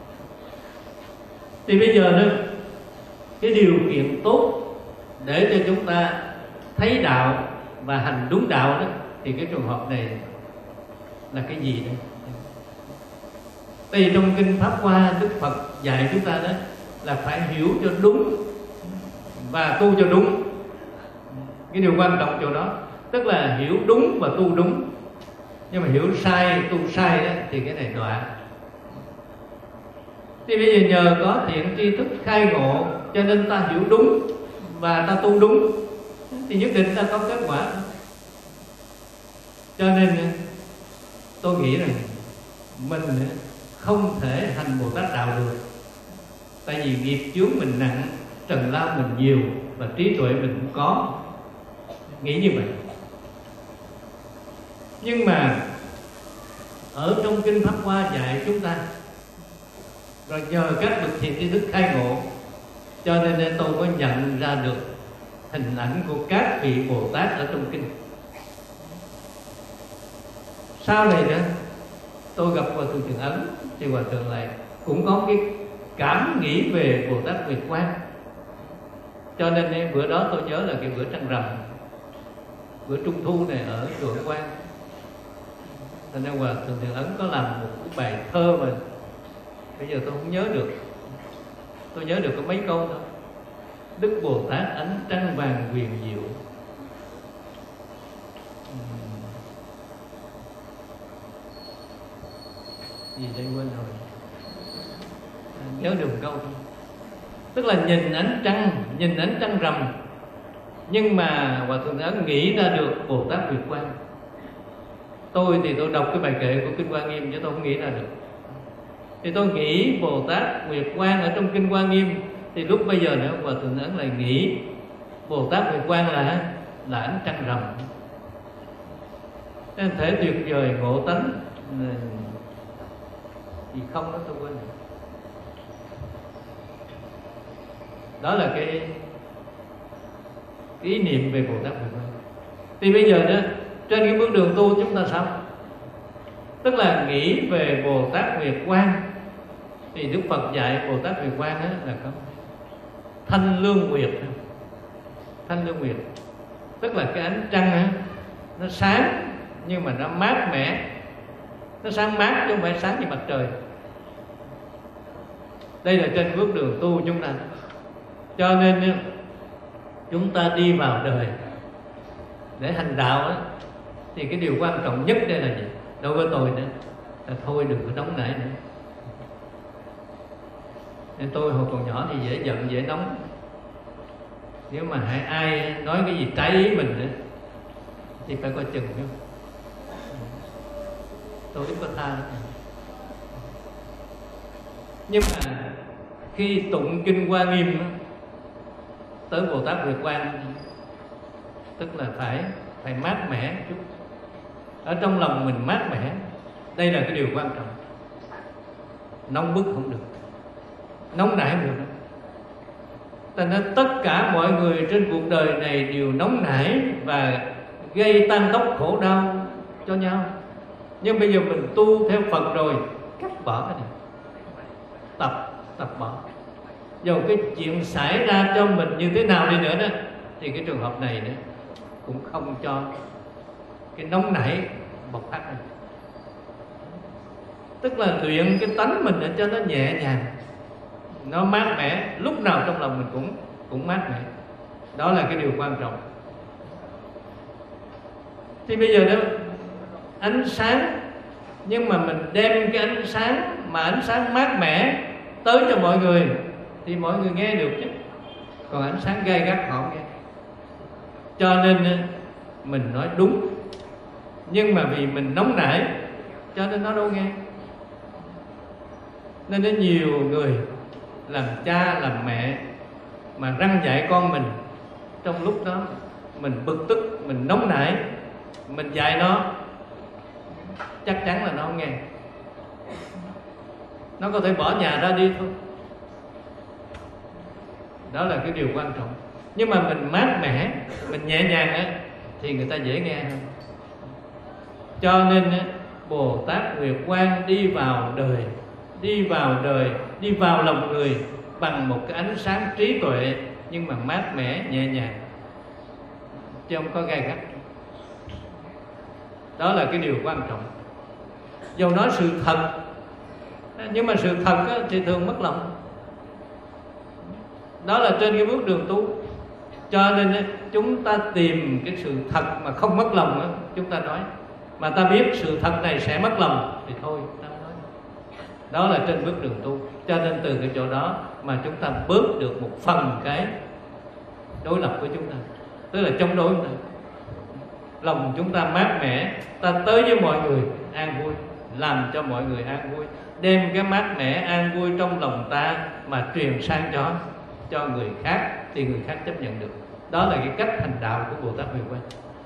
Thì bây giờ đó, cái điều kiện tốt để cho chúng ta thấy đạo và hành đúng đạo đó, thì cái trường hợp này là cái gì đây? Tại trong Kinh Pháp Hoa, Đức Phật dạy chúng ta đó là phải hiểu cho đúng và tu cho đúng. Cái điều quan trọng chỗ đó, tức là hiểu đúng và tu đúng. Nhưng mà hiểu sai, tu sai đó thì cái này đọa. Thì bây giờ nhờ có thiện tri thức khai ngộ, cho nên ta hiểu đúng và ta tu đúng, thì nhất định ta có kết quả. Cho nên tôi nghĩ rằng mình không thể hành Bồ Tát đạo được. Tại vì nghiệp chướng mình nặng, trần lao mình nhiều, và trí tuệ mình cũng có. Nghĩ như vậy. Nhưng mà ở trong Kinh Pháp Hoa dạy chúng ta, rồi nhờ các bậc thiện tri thức khai ngộ, cho nên tôi có nhận ra được hình ảnh của các vị Bồ Tát ở trong kinh. Sau này nữa tôi gặp Hòa Thượng Trường Ấn, thì Hòa Thượng lại cũng có cái cảm nghĩ về Bồ Tát Nguyệt Quang. Cho nên bữa đó tôi nhớ là cái bữa trăng rằm, bữa trung thu này ở chùa Quang. Thành ra Hòa Thượng Trường Ấn có làm một cái bài thơ mà bây giờ tôi không nhớ được. Tôi nhớ được có mấy câu thôi. Đức Bồ Tát ánh trăng vàng huyền diệu, gì đây quên rồi, à, nhớ được câu thôi. Tức là nhìn ánh trăng, nhìn ánh trăng rằm, nhưng mà Hòa Thượng Ấn nghĩ ra được Bồ Tát Nguyệt Quang. Tôi thì tôi đọc cái bài kệ của Kinh Hoa Nghiêm chứ tôi không nghĩ ra được. Thì tôi nghĩ Bồ Tát Nguyệt Quang ở trong Kinh Hoa Nghiêm, thì lúc bây giờ nữa Hòa Thượng Ấn lại nghĩ Bồ Tát Nguyệt Quang là là ánh trăng rằm. Nên thể tuyệt vời ngộ tánh gì không đó tôi quên. Đó là cái, cái ý niệm về Bồ Tát Nguyệt Quang. Thì bây giờ đó, trên cái bước đường tu chúng ta sao? Tức là nghĩ về Bồ Tát Nguyệt Quang. Thì Đức Phật dạy Bồ Tát Nguyệt Quang là có thanh lương nguyệt. Thanh lương nguyệt tức là cái ánh trăng á, nó sáng nhưng mà nó mát mẻ, nó sáng mát chứ không phải sáng như mặt trời. Đây là trên bước đường tu chúng ta. Cho nên chúng ta đi vào đời để hành đạo á, thì cái điều quan trọng nhất đây là gì? Đối với tôi nữa là thôi đừng có nóng nảy nữa. Nên tôi hồi còn nhỏ thì dễ giận dễ nóng. Nếu mà hãy ai nói cái gì trái ý mình nữa thì phải coi chừng chứ. Tôi ít có tha. Nhưng mà khi tụng Kinh Hoa Nghiêm tới Bồ Tát Nguyệt Quang, tức là phải phải mát mẻ chút, ở trong lòng mình mát mẻ. Đây là cái điều quan trọng. Nóng bức không được, nóng nảy không được. Thành ra tất cả mọi người trên cuộc đời này đều nóng nảy và gây tan tóc khổ đau cho nhau. Nhưng bây giờ mình tu theo Phật rồi, cắt bỏ cái này, tập tập bỏ. Dầu cái chuyện xảy ra cho mình như thế nào đi nữa đó, thì cái trường hợp này nữa cũng không cho cái nóng nảy bộc phát ra. Tức là luyện cái tánh mình để cho nó nhẹ nhàng, nó mát mẻ, lúc nào trong lòng mình cũng cũng mát mẻ. Đó là cái điều quan trọng. Thì bây giờ đó, ánh sáng, nhưng mà mình đem cái ánh sáng mà ánh sáng mát mẻ tới cho mọi người thì mọi người nghe được chứ. Còn ánh sáng gay gắt họ nghe. Cho nên mình nói đúng, nhưng mà vì mình nóng nảy cho nên nó đâu nghe. Nên đến nhiều người làm cha làm mẹ mà răn dạy con mình, trong lúc đó mình bực tức, mình nóng nảy, mình dạy nó, chắc chắn là nó không nghe. Nó có thể bỏ nhà ra đi thôi. Đó là cái điều quan trọng. Nhưng mà mình mát mẻ, mình nhẹ nhàng á, thì người ta dễ nghe hơn. Cho nên á, Bồ Tát Nguyệt Quang đi vào đời, đi vào đời, đi vào lòng người bằng một cái ánh sáng trí tuệ, nhưng mà mát mẻ, nhẹ nhàng, chứ không có gai gắt. Đó là cái điều quan trọng. Dầu nói sự thật, nhưng mà sự thật á, thì thường mất lòng. Đó là trên cái bước đường tu. Cho nên á, chúng ta tìm cái sự thật mà không mất lòng á, chúng ta nói. Mà ta biết sự thật này sẽ mất lòng thì thôi, ta nói. Đó là trên bước đường tu. Cho nên từ cái chỗ đó mà chúng ta bớt được một phần cái đối lập của chúng ta, tức là chống đối chúng ta. Lòng chúng ta mát mẻ, ta tới với mọi người an vui, làm cho mọi người an vui, đem cái mát mẻ an vui trong lòng ta mà truyền sang cho cho người khác thì người khác chấp nhận được. Đó là cái cách hành đạo của Bồ Tát Nguyệt Quang.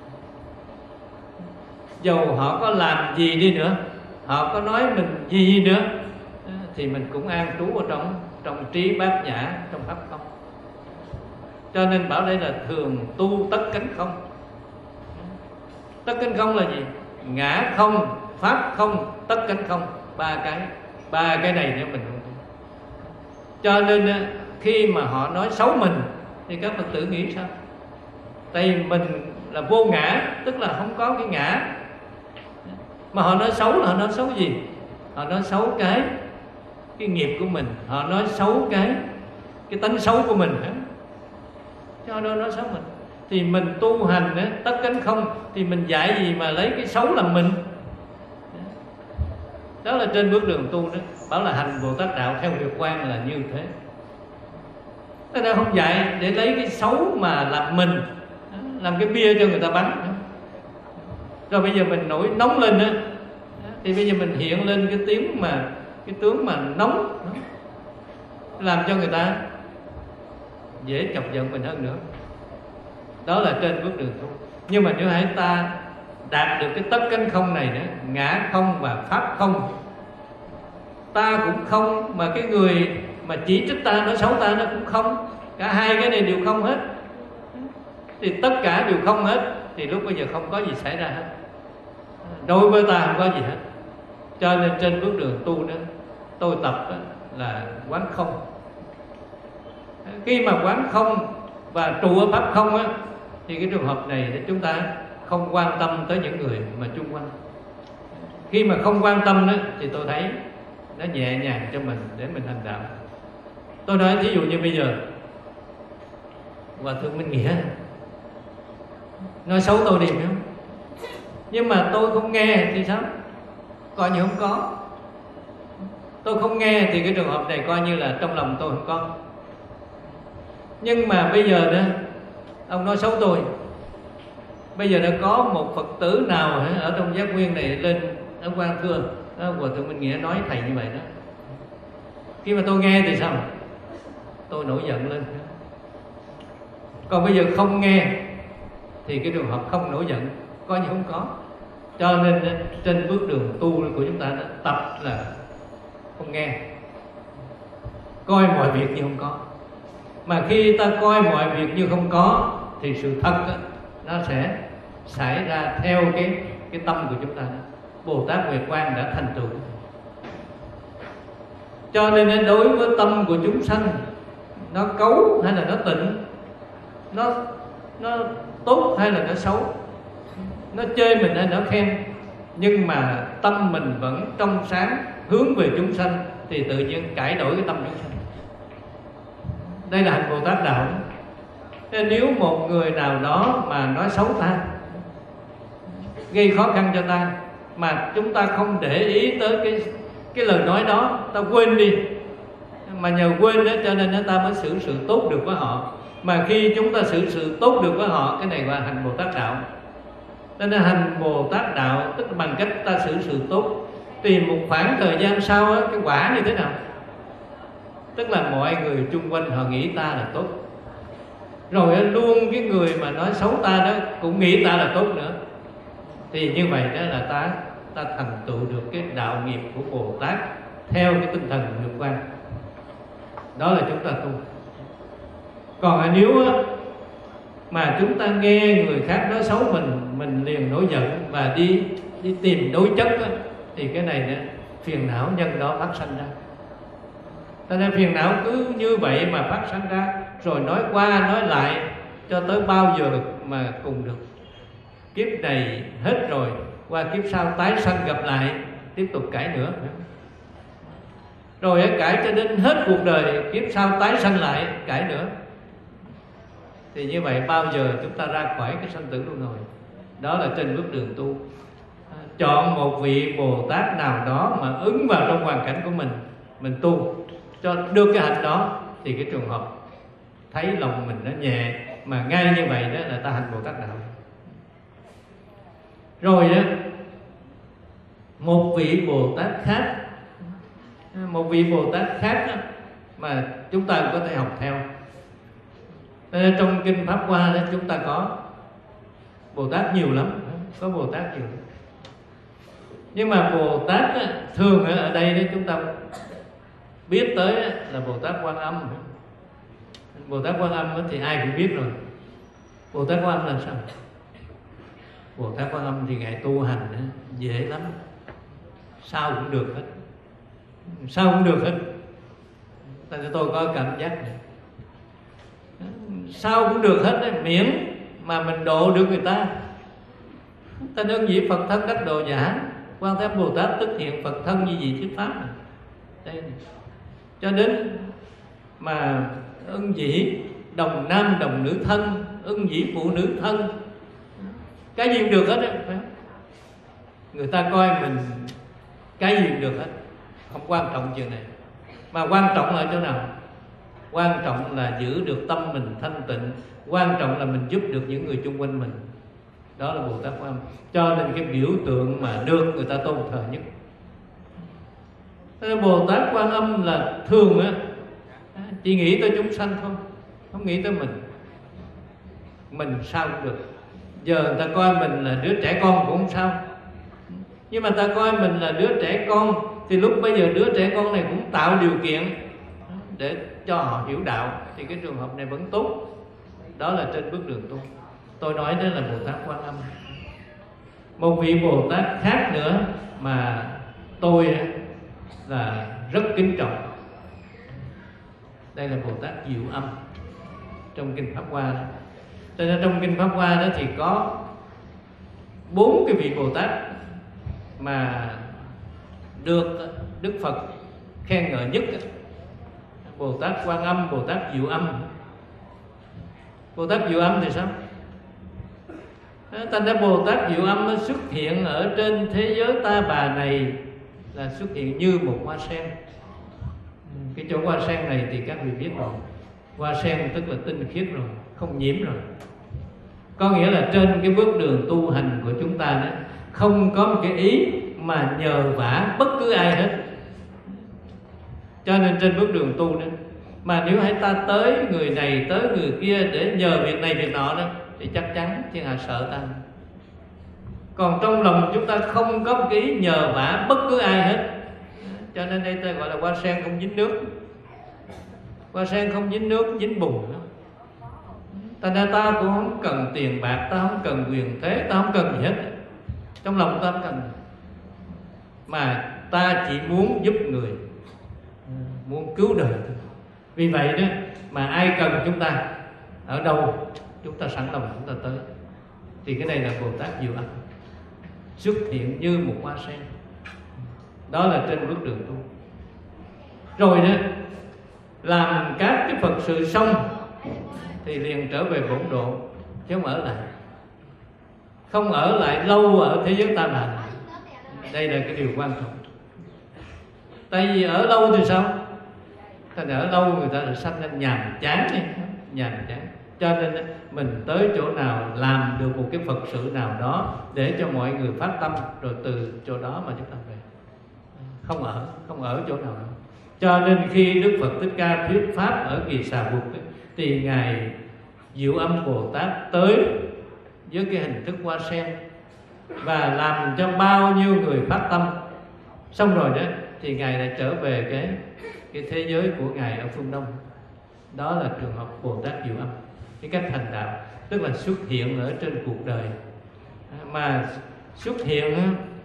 Dầu họ có làm gì đi nữa, họ có nói mình gì đi nữa, thì mình cũng an trú ở trong trong trí bát nhã, trong pháp không. Cho nên bảo đây là thường tu tất cánh không. Tất cánh không là gì? Ngã không, pháp không, tất cánh không. Ba cái ba cái này nếu mình không tu. Cho nên khi mà họ nói xấu mình thì các Phật tử nghĩ sao? Tại vì mình là vô ngã, tức là không có cái ngã. Mà họ nói xấu là họ nói xấu gì? Họ nói xấu cái cái nghiệp của mình, họ nói xấu cái cái tánh xấu của mình hả? Chứ họ đâu nói xấu mình. Thì mình tu hành á, tất cánh không, thì mình dạy gì mà lấy cái xấu làm mình? Đó là trên bước đường tu đó, bảo là hành Bồ Tát đạo theo Nguyệt Quang là như thế. Ta đã không dạy để lấy cái xấu mà làm mình, làm cái bia cho người ta bắn. Rồi bây giờ mình nổi nóng lên á, thì bây giờ mình hiện lên cái tiếng mà cái tướng mà nóng, làm cho người ta dễ chọc giận mình hơn nữa. Đó là trên bước đường tu. Nhưng mà nếu hãy ta đạt được cái tất cánh không này nữa, ngã không và pháp không, ta cũng không, mà cái người mà chỉ trích ta, nói xấu ta nó cũng không, cả hai cái này đều không hết, thì tất cả đều không hết, thì lúc bây giờ không có gì xảy ra hết. Đối với ta không có gì hết. Cho nên trên bước đường tu đó, tôi tập là quán không. Khi mà quán không và trụ ở pháp không á, thì cái trường hợp này chúng ta không quan tâm tới những người mà chung quanh. Khi mà không quan tâm đó, thì tôi thấy nó nhẹ nhàng cho mình để mình hành đạo. Tôi nói thí dụ như bây giờ Hòa Thượng Minh Nghĩa nói xấu tôi đi, phải không? Nhưng mà tôi không nghe thì sao? Coi như không có. Tôi không nghe thì cái trường hợp này coi như là trong lòng tôi không có. Nhưng mà bây giờ đó, ông nói xấu tôi, bây giờ đã có một Phật tử nào ở trong giác nguyên này lên ở Quang Thưa, Hòa Thượng Minh Nghĩa nói thầy như vậy đó. Khi mà tôi nghe thì sao? Tôi nổi giận lên. Còn bây giờ không nghe thì cái trường hợp không nổi giận coi như không có. Cho nên trên bước đường tu của chúng ta đã tập là không nghe, coi mọi việc như không có. Mà khi ta coi mọi việc như không có thì sự thật đó, nó sẽ xảy ra theo cái cái tâm của chúng ta. Bồ Tát Nguyệt Quang đã thành tựu. Cho nên đối với tâm của chúng sanh, nó cấu hay là nó tịnh, nó nó tốt hay là nó xấu, nó chê mình hay nó khen, nhưng mà tâm mình vẫn trong sáng hướng về chúng sanh, thì tự nhiên cải đổi cái tâm chúng sanh. Đây là hành Bồ Tát đạo. Nên nếu một người nào đó mà nói xấu ta, gây khó khăn cho ta, mà chúng ta không để ý tới cái cái lời nói đó, ta quên đi, mà nhờ quên đó cho nên ta mới xử sự tốt được với họ. Mà khi chúng ta xử sự tốt được với họ, cái này gọi là hành Bồ Tát đạo. Nên là hành Bồ Tát đạo tức là bằng cách ta xử sự tốt, tìm một khoảng thời gian sau đó, cái quả như thế nào, tức là mọi người chung quanh họ nghĩ ta là tốt, rồi luôn cái người mà nói xấu ta đó cũng nghĩ ta là tốt nữa. Thì như vậy đó là ta ta thành tựu được cái đạo nghiệp của Bồ Tát theo cái tinh thần Nguyệt Quang. Đó là chúng ta tu. Còn nếu mà chúng ta nghe người khác nói xấu mình, mình liền nổi giận và đi đi tìm đối chất đó, thì cái này đó, phiền não nhân đó phát sinh ra. Cho nên phiền não cứ như vậy mà phát sinh ra, rồi nói qua nói lại cho tới bao giờ mà cùng được. Kiếp này hết rồi, qua kiếp sau tái sanh gặp lại, tiếp tục cãi nữa. Rồi cãi cho đến hết cuộc đời, kiếp sau tái sanh lại cãi nữa. Thì như vậy bao giờ chúng ta ra khỏi cái sanh tử luân hồi. Đó là trên bước đường tu. Chọn một vị Bồ Tát nào đó mà ứng vào trong hoàn cảnh của mình, mình tu cho được cái hạnh đó, thì cái trường hợp thấy lòng mình nó nhẹ, mà ngay như vậy đó là ta hành Bồ Tát đạo. Rồi đó, một vị Bồ Tát khác, một vị Bồ Tát khác đó, mà chúng ta có thể học theo. Trong kinh Pháp Hoa đó chúng ta có Bồ Tát nhiều lắm, có Bồ Tát nhiều lắm. Nhưng mà Bồ Tát á, thường ở đây đó chúng ta biết tới là Bồ Tát Quan Âm. Bồ Tát Quan Âm thì ai cũng biết rồi. Bồ Tát Quan Âm là sao? Bồ Tát Quan Âm thì ngài tu hành dễ lắm, sao cũng được hết, sao cũng được hết. Tại vì tôi có cảm giác này, sao cũng được hết đấy, miễn mà mình độ được người ta. Ta đơn vị Phật thân đắc độ giả, Quan Thế Bồ Tát tức hiện Phật thân như gì thuyết pháp này. Đây này. Cho đến mà ưng dĩ đồng nam đồng nữ thân, ưng dĩ phụ nữ thân, cái gì cũng được hết đấy. Người ta coi mình cái gì cũng được hết, không quan trọng chuyện này. Mà quan trọng là ở chỗ nào? Quan trọng là giữ được tâm mình thanh tịnh, quan trọng là mình giúp được những người chung quanh mình. Đó là Bồ Tát Quan Âm. Cho nên cái biểu tượng mà được người ta tôn thờ nhất. Thế Bồ Tát Quan Âm là thường á, chỉ nghĩ tới chúng sanh thôi, không nghĩ tới mình. Mình sao cũng được. Giờ người ta coi mình là đứa trẻ con cũng không sao, nhưng mà ta coi mình là đứa trẻ con thì lúc bây giờ đứa trẻ con này cũng tạo điều kiện để cho họ hiểu đạo, thì cái trường hợp này vẫn tốt. Đó là trên bước đường tu. Tôi nói đó là Bồ Tát Quan Âm. Một vị Bồ Tát khác nữa mà tôi là rất kính trọng, đây là Bồ Tát Diệu Âm trong kinh Pháp Hoa đó. Cho nên trong kinh Pháp Hoa đó thì có bốn cái vị Bồ Tát mà được Đức Phật khen ngợi nhất. Bồ Tát Quan Âm, Bồ Tát Diệu Âm. Bồ Tát Diệu Âm thì sao? Thành ra Bồ Tát Diệu Âm xuất hiện ở trên thế giới ta bà này là xuất hiện như một hoa sen. Cái chỗ hoa sen này thì các vị biết rồi, hoa sen tức là tinh khiết rồi, không nhiễm rồi. Có nghĩa là trên cái bước đường tu hành của chúng ta đó, không có một cái ý mà nhờ vả bất cứ ai hết. Cho nên trên bước đường tu đó, mà nếu hãy ta tới người này tới người kia để nhờ việc này việc nọ đó, thì chắc chắn thiên hạ sợ ta. Còn trong lòng chúng ta không có một cái ý nhờ vả bất cứ ai hết. Cho nên đây ta gọi là hoa sen không dính nước. Hoa sen không dính nước, dính bùn đó. Thành ra ta cũng không cần tiền bạc, ta không cần quyền thế, ta không cần gì hết. Trong lòng ta không cần, mà ta chỉ muốn giúp người, muốn cứu đời. Vì vậy đó mà ai cần chúng ta, ở đâu chúng ta sẵn lòng chúng ta tới. Thì cái này là Bồ Tát Diệu Âm xuất hiện như một hoa sen. Đó là trên bước đường tu. Rồi đó làm các cái Phật sự xong thì liền trở về bổn độ, chứ không ở lại. Không ở lại lâu ở thế giới ta bà. Đây là cái điều quan trọng. Tại vì ở lâu thì sao? Thành ở lâu người ta đã sanh lên nhàm chán đi, nhàm chán. Cho nên mình tới chỗ nào làm được một cái Phật sự nào đó để cho mọi người phát tâm, rồi từ chỗ đó mà chúng ta về. Không ở, không ở chỗ nào đâu. Cho nên khi Đức Phật Thích Ca thuyết pháp ở Kỳ Xà Bục thì ngài Diệu Âm Bồ Tát tới với cái hình thức hoa sen và làm cho bao nhiêu người phát tâm. Xong rồi đó thì ngài lại trở về cái cái thế giới của ngài ở phương Đông. Đó là trường hợp Bồ Tát Diệu Âm. Cái cách thành đạo tức là xuất hiện ở trên cuộc đời, mà xuất hiện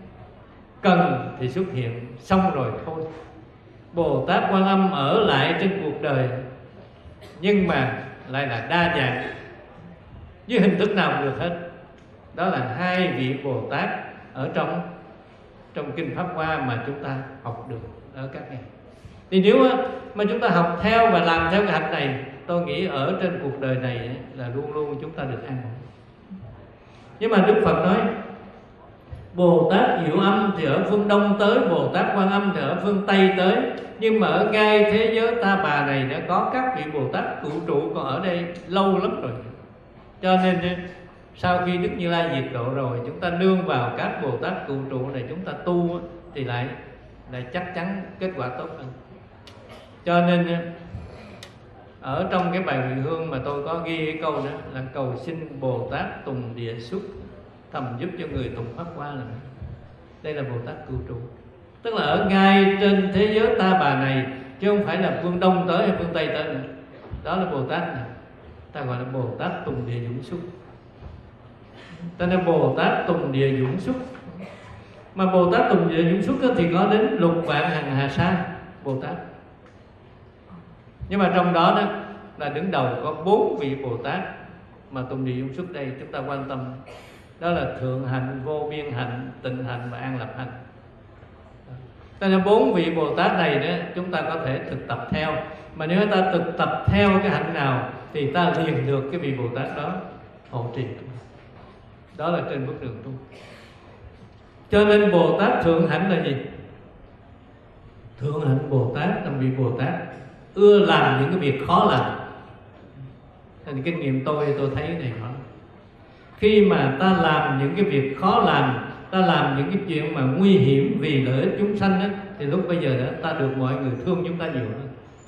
cần thì xuất hiện, xong rồi thôi. Bồ Tát Quan Âm ở lại trên cuộc đời, nhưng mà lại là đa dạng, với hình thức nào cũng được hết. Đó là hai vị Bồ Tát ở trong trong kinh Pháp Hoa mà chúng ta học được ở các ngày. Thì nếu mà chúng ta học theo và làm theo cái hạnh này, tôi nghĩ ở trên cuộc đời này là luôn luôn chúng ta được an ổn. Nhưng mà Đức Phật nói Bồ Tát Diệu Âm thì ở phương Đông tới, Bồ Tát Quan Âm thì ở phương Tây tới. Nhưng mà ở ngay thế giới ta bà này đã có các vị Bồ Tát cựu trụ còn ở đây lâu lắm rồi. Cho nên sau khi Đức Như Lai diệt độ rồi, chúng ta nương vào các Bồ Tát cựu trụ này, chúng ta tu thì lại lại chắc chắn kết quả tốt hơn. Cho nên ở trong cái bài Huệ Hương mà tôi có ghi cái câu đó là cầu xin Bồ Tát tùng địa xuất, thầm giúp cho người tùng Pháp Hoa. Là đây là Bồ Tát cựu trụ, tức là ở ngay trên thế giới ta bà này, chứ không phải là phương Đông tới hay phương Tây tới nữa. Đó là Bồ Tát này, ta gọi là Bồ Tát tùng địa dũng xuất. Ta nói Bồ Tát tùng địa dũng xuất. Mà Bồ Tát tùng địa dũng xuất thì có đến lục vạn hằng hà sa Bồ Tát. Nhưng mà trong đó đó là đứng đầu có bốn vị Bồ Tát mà tùng địa dũng xuất đây chúng ta quan tâm. Đó là thượng hạnh, vô biên hạnh, tịnh hạnh và an lập hạnh. Cho nên bốn vị Bồ Tát này đó chúng ta có thể thực tập theo. Mà nếu ta thực tập theo cái hạnh nào thì ta liền được cái vị Bồ Tát đó hộ trì. Đó là trên bước đường tu. Cho nên Bồ Tát thượng hạnh là gì? Thượng hạnh Bồ Tát, tam vị Bồ Tát ưa làm những cái việc khó làm. Thành kinh nghiệm tôi tôi thấy này đó. Khi mà ta làm những cái việc khó làm, ta làm những cái chuyện mà nguy hiểm vì lợi ích chúng sanh đó, thì lúc bây giờ đó ta được mọi người thương chúng ta nhiều hơn.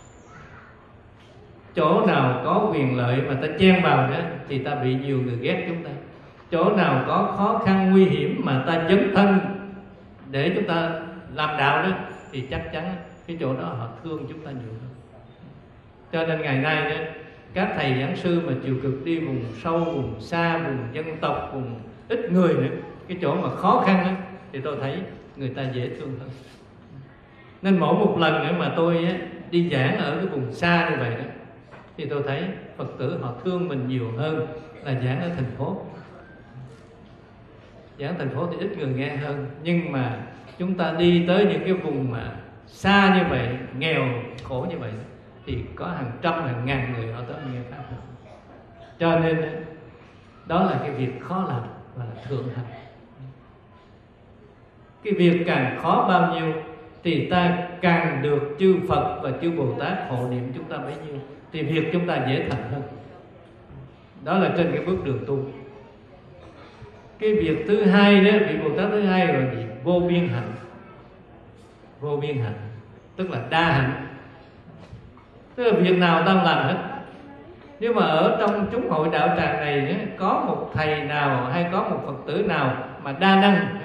Chỗ nào có quyền lợi mà ta chen vào đó thì ta bị nhiều người ghét chúng ta. Chỗ nào có khó khăn nguy hiểm mà ta dấn thân để chúng ta làm đạo đó thì chắc chắn cái chỗ đó họ thương chúng ta nhiều hơn. Cho nên ngày nay đó, các thầy giảng sư mà chịu cực đi vùng sâu, vùng xa, vùng dân tộc, vùng ít người nữa, cái chỗ mà khó khăn đó, thì tôi thấy người ta dễ thương hơn. Nên mỗi một lần nữa mà tôi đi giảng ở cái vùng xa như vậy đó, thì tôi thấy Phật tử họ thương mình nhiều hơn là giảng ở thành phố. Giảng thành phố thì ít người nghe hơn, nhưng mà chúng ta đi tới những cái vùng mà xa như vậy, nghèo khổ như vậy, thì có hàng trăm hàng ngàn người họ tới nghe pháp. Cho nên đó là cái việc khó làm và là thượng hạnh. Cái việc càng khó bao nhiêu thì ta càng được chư Phật và chư Bồ Tát hộ niệm chúng ta bấy nhiêu, thì việc chúng ta dễ thành hơn. Đó là trên cái bước đường tu. Cái việc thứ hai đó, vị Bồ Tát thứ hai là gì? Vô biên hạnh. Vô biên hạnh tức là đa hạnh, tức là việc nào ta làm hết. Nhưng mà ở trong chúng hội đạo tràng này có một thầy nào hay có một Phật tử nào mà đa năng.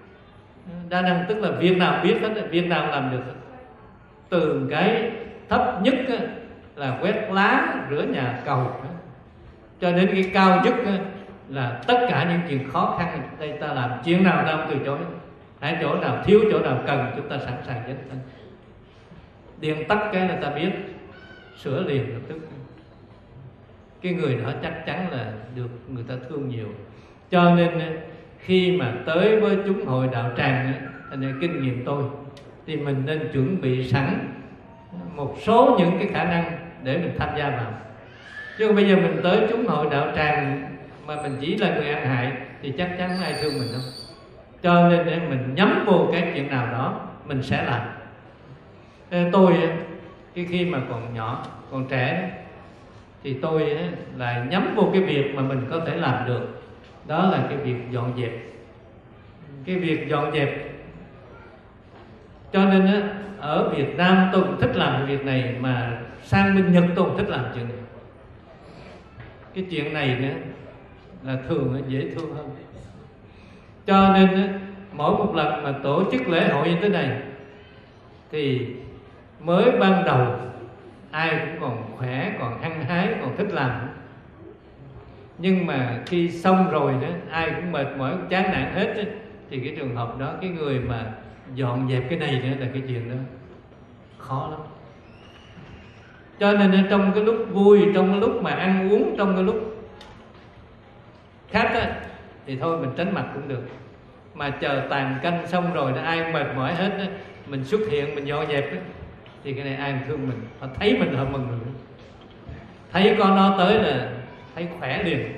Đa năng tức là việc nào biết hết, việc nào làm được hết. Từ cái thấp nhất là quét lá, rửa nhà cầu, cho đến cái cao nhất là tất cả những chuyện khó khăn đây ta làm, chuyện nào ta không từ chối. Hãy chỗ nào thiếu, chỗ nào cần chúng ta sẵn sàng dấn thân. Điện tắt cái là ta biết, sửa liền lập tức. Cái người đó chắc chắn là được người ta thương nhiều. Cho nên khi mà tới với chúng hội đạo tràng, thành kinh nghiệm tôi, thì mình nên chuẩn bị sẵn một số những cái khả năng để mình tham gia vào. Chứ bây giờ mình tới chúng hội đạo tràng mà mình chỉ là người ăn hại thì chắc chắn không ai thương mình đâu. Cho nên mình nhắm vô cái chuyện nào đó mình sẽ làm. Tôi cái khi mà còn nhỏ, còn trẻ thì tôi là nhắm vô cái việc mà mình có thể làm được. Đó là cái việc dọn dẹp. Cái việc dọn dẹp. Cho nên ở Việt Nam tôi cũng thích làm cái việc này, mà sang bên Nhật tôi cũng thích làm chuyện này. Cái chuyện này nữa là thường dễ thương hơn. Cho nên mỗi một lần mà tổ chức lễ hội như thế này thì mới ban đầu ai cũng còn khỏe, còn hăng hái, còn thích làm. Nhưng mà khi xong rồi đó, ai cũng mệt mỏi, chán nản hết đó, thì cái trường hợp đó, cái người mà dọn dẹp cái này nữa là cái chuyện đó khó lắm. Cho nên trong cái lúc vui, trong cái lúc mà ăn uống, trong cái lúc khác á, thì thôi mình tránh mặt cũng được. Mà chờ tàn canh xong rồi đó, ai mệt mỏi hết đó, mình xuất hiện, mình dọn dẹp đó, thì cái này ai thương mình, họ thấy mình họ mừng rồi. Thấy con nó tới là thấy khỏe liền.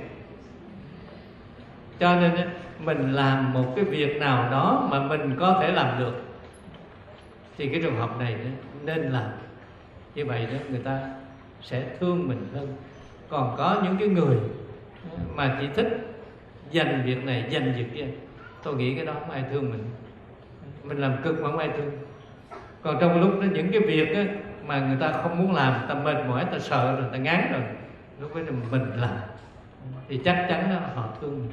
Cho nên mình làm một cái việc nào đó mà mình có thể làm được thì cái trường hợp này nên làm. Như vậy đó người ta sẽ thương mình hơn. Còn có những cái người mà chỉ thích dành việc này, dành việc kia, tôi nghĩ cái đó không ai thương mình. Mình làm cực mà không ai thương. Còn trong lúc đó những cái việc đó, mà người ta không muốn làm, ta mệt mỏi, ta sợ rồi, ta ngán rồi, lúc đó mình làm thì chắc chắn đó, họ thương mình.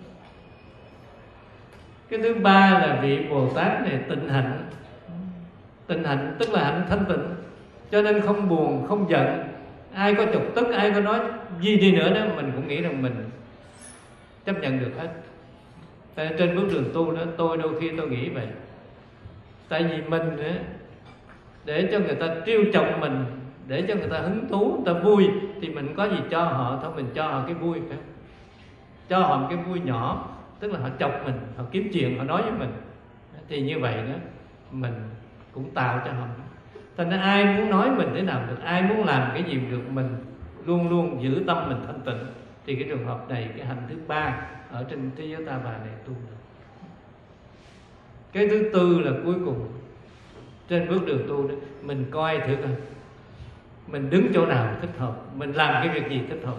Cái thứ ba là vị Bồ Tát này tịnh hạnh. Tịnh hạnh tức là hạnh thanh tịnh, cho nên không buồn, không giận. Ai có chọc tức, ai có nói gì đi nữa đó, mình cũng nghĩ rằng mình chấp nhận được hết. Tại trên bước đường tu đó, tôi đôi khi tôi nghĩ vậy. Tại vì mình nữa, để cho người ta trêu chọc mình, để cho người ta hứng thú, người ta vui, thì mình có gì cho họ, thôi mình cho họ cái vui, phải không? Cho họ một cái vui nhỏ, tức là họ chọc mình, họ kiếm chuyện, họ nói với mình. Thì như vậy đó, mình cũng tạo cho họ. Thành ra ai muốn nói mình thế nào được, ai muốn làm cái gì được, mình luôn luôn giữ tâm mình thanh tịnh. Thì cái trường hợp này, cái hạnh thứ ba ở trên thế giới ta bà này tu được. Cái thứ tư là cuối cùng, trên bước đường tu đó, mình coi thử coi mình đứng chỗ nào thích hợp, mình làm cái việc gì thích hợp.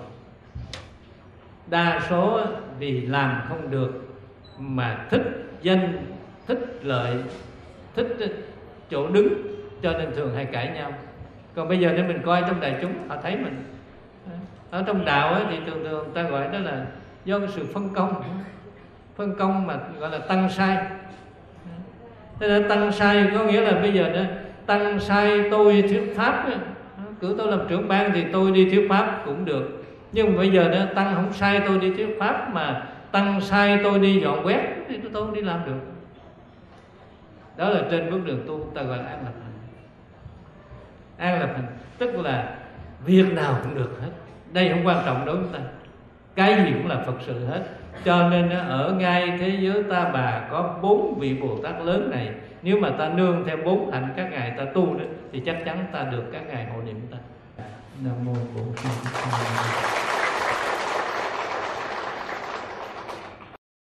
Đa số vì làm không được mà thích danh, thích lợi, thích chỗ đứng, cho nên thường hay cãi nhau. Còn bây giờ nếu mình coi trong đại chúng, họ thấy mình ở trong đạo ấy, thì thường thường ta gọi đó là do cái sự phân công, phân công mà gọi là tăng sai. Thế nên tăng sai có nghĩa là bây giờ đó, tăng sai tôi thuyết pháp, cử tôi làm trưởng ban thì tôi đi thuyết pháp cũng được. Nhưng mà bây giờ đó, tăng không sai tôi đi thuyết pháp, mà tăng sai tôi đi dọn quét thì tôi không đi làm được. Đó là trên bước đường tu ta gọi là an lập hành. An lập hành tức là việc nào cũng được hết. Đây không quan trọng đối với ta, cái gì cũng là Phật sự hết. Cho nên ở ngay thế giới Ta Bà có bốn vị Bồ Tát lớn này, nếu mà ta nương theo bốn hạnh các ngài ta tu đó, thì chắc chắn ta được các ngài hộ niệm ta. Nam mô Bổn Sư Thích Ca Mâu Ni.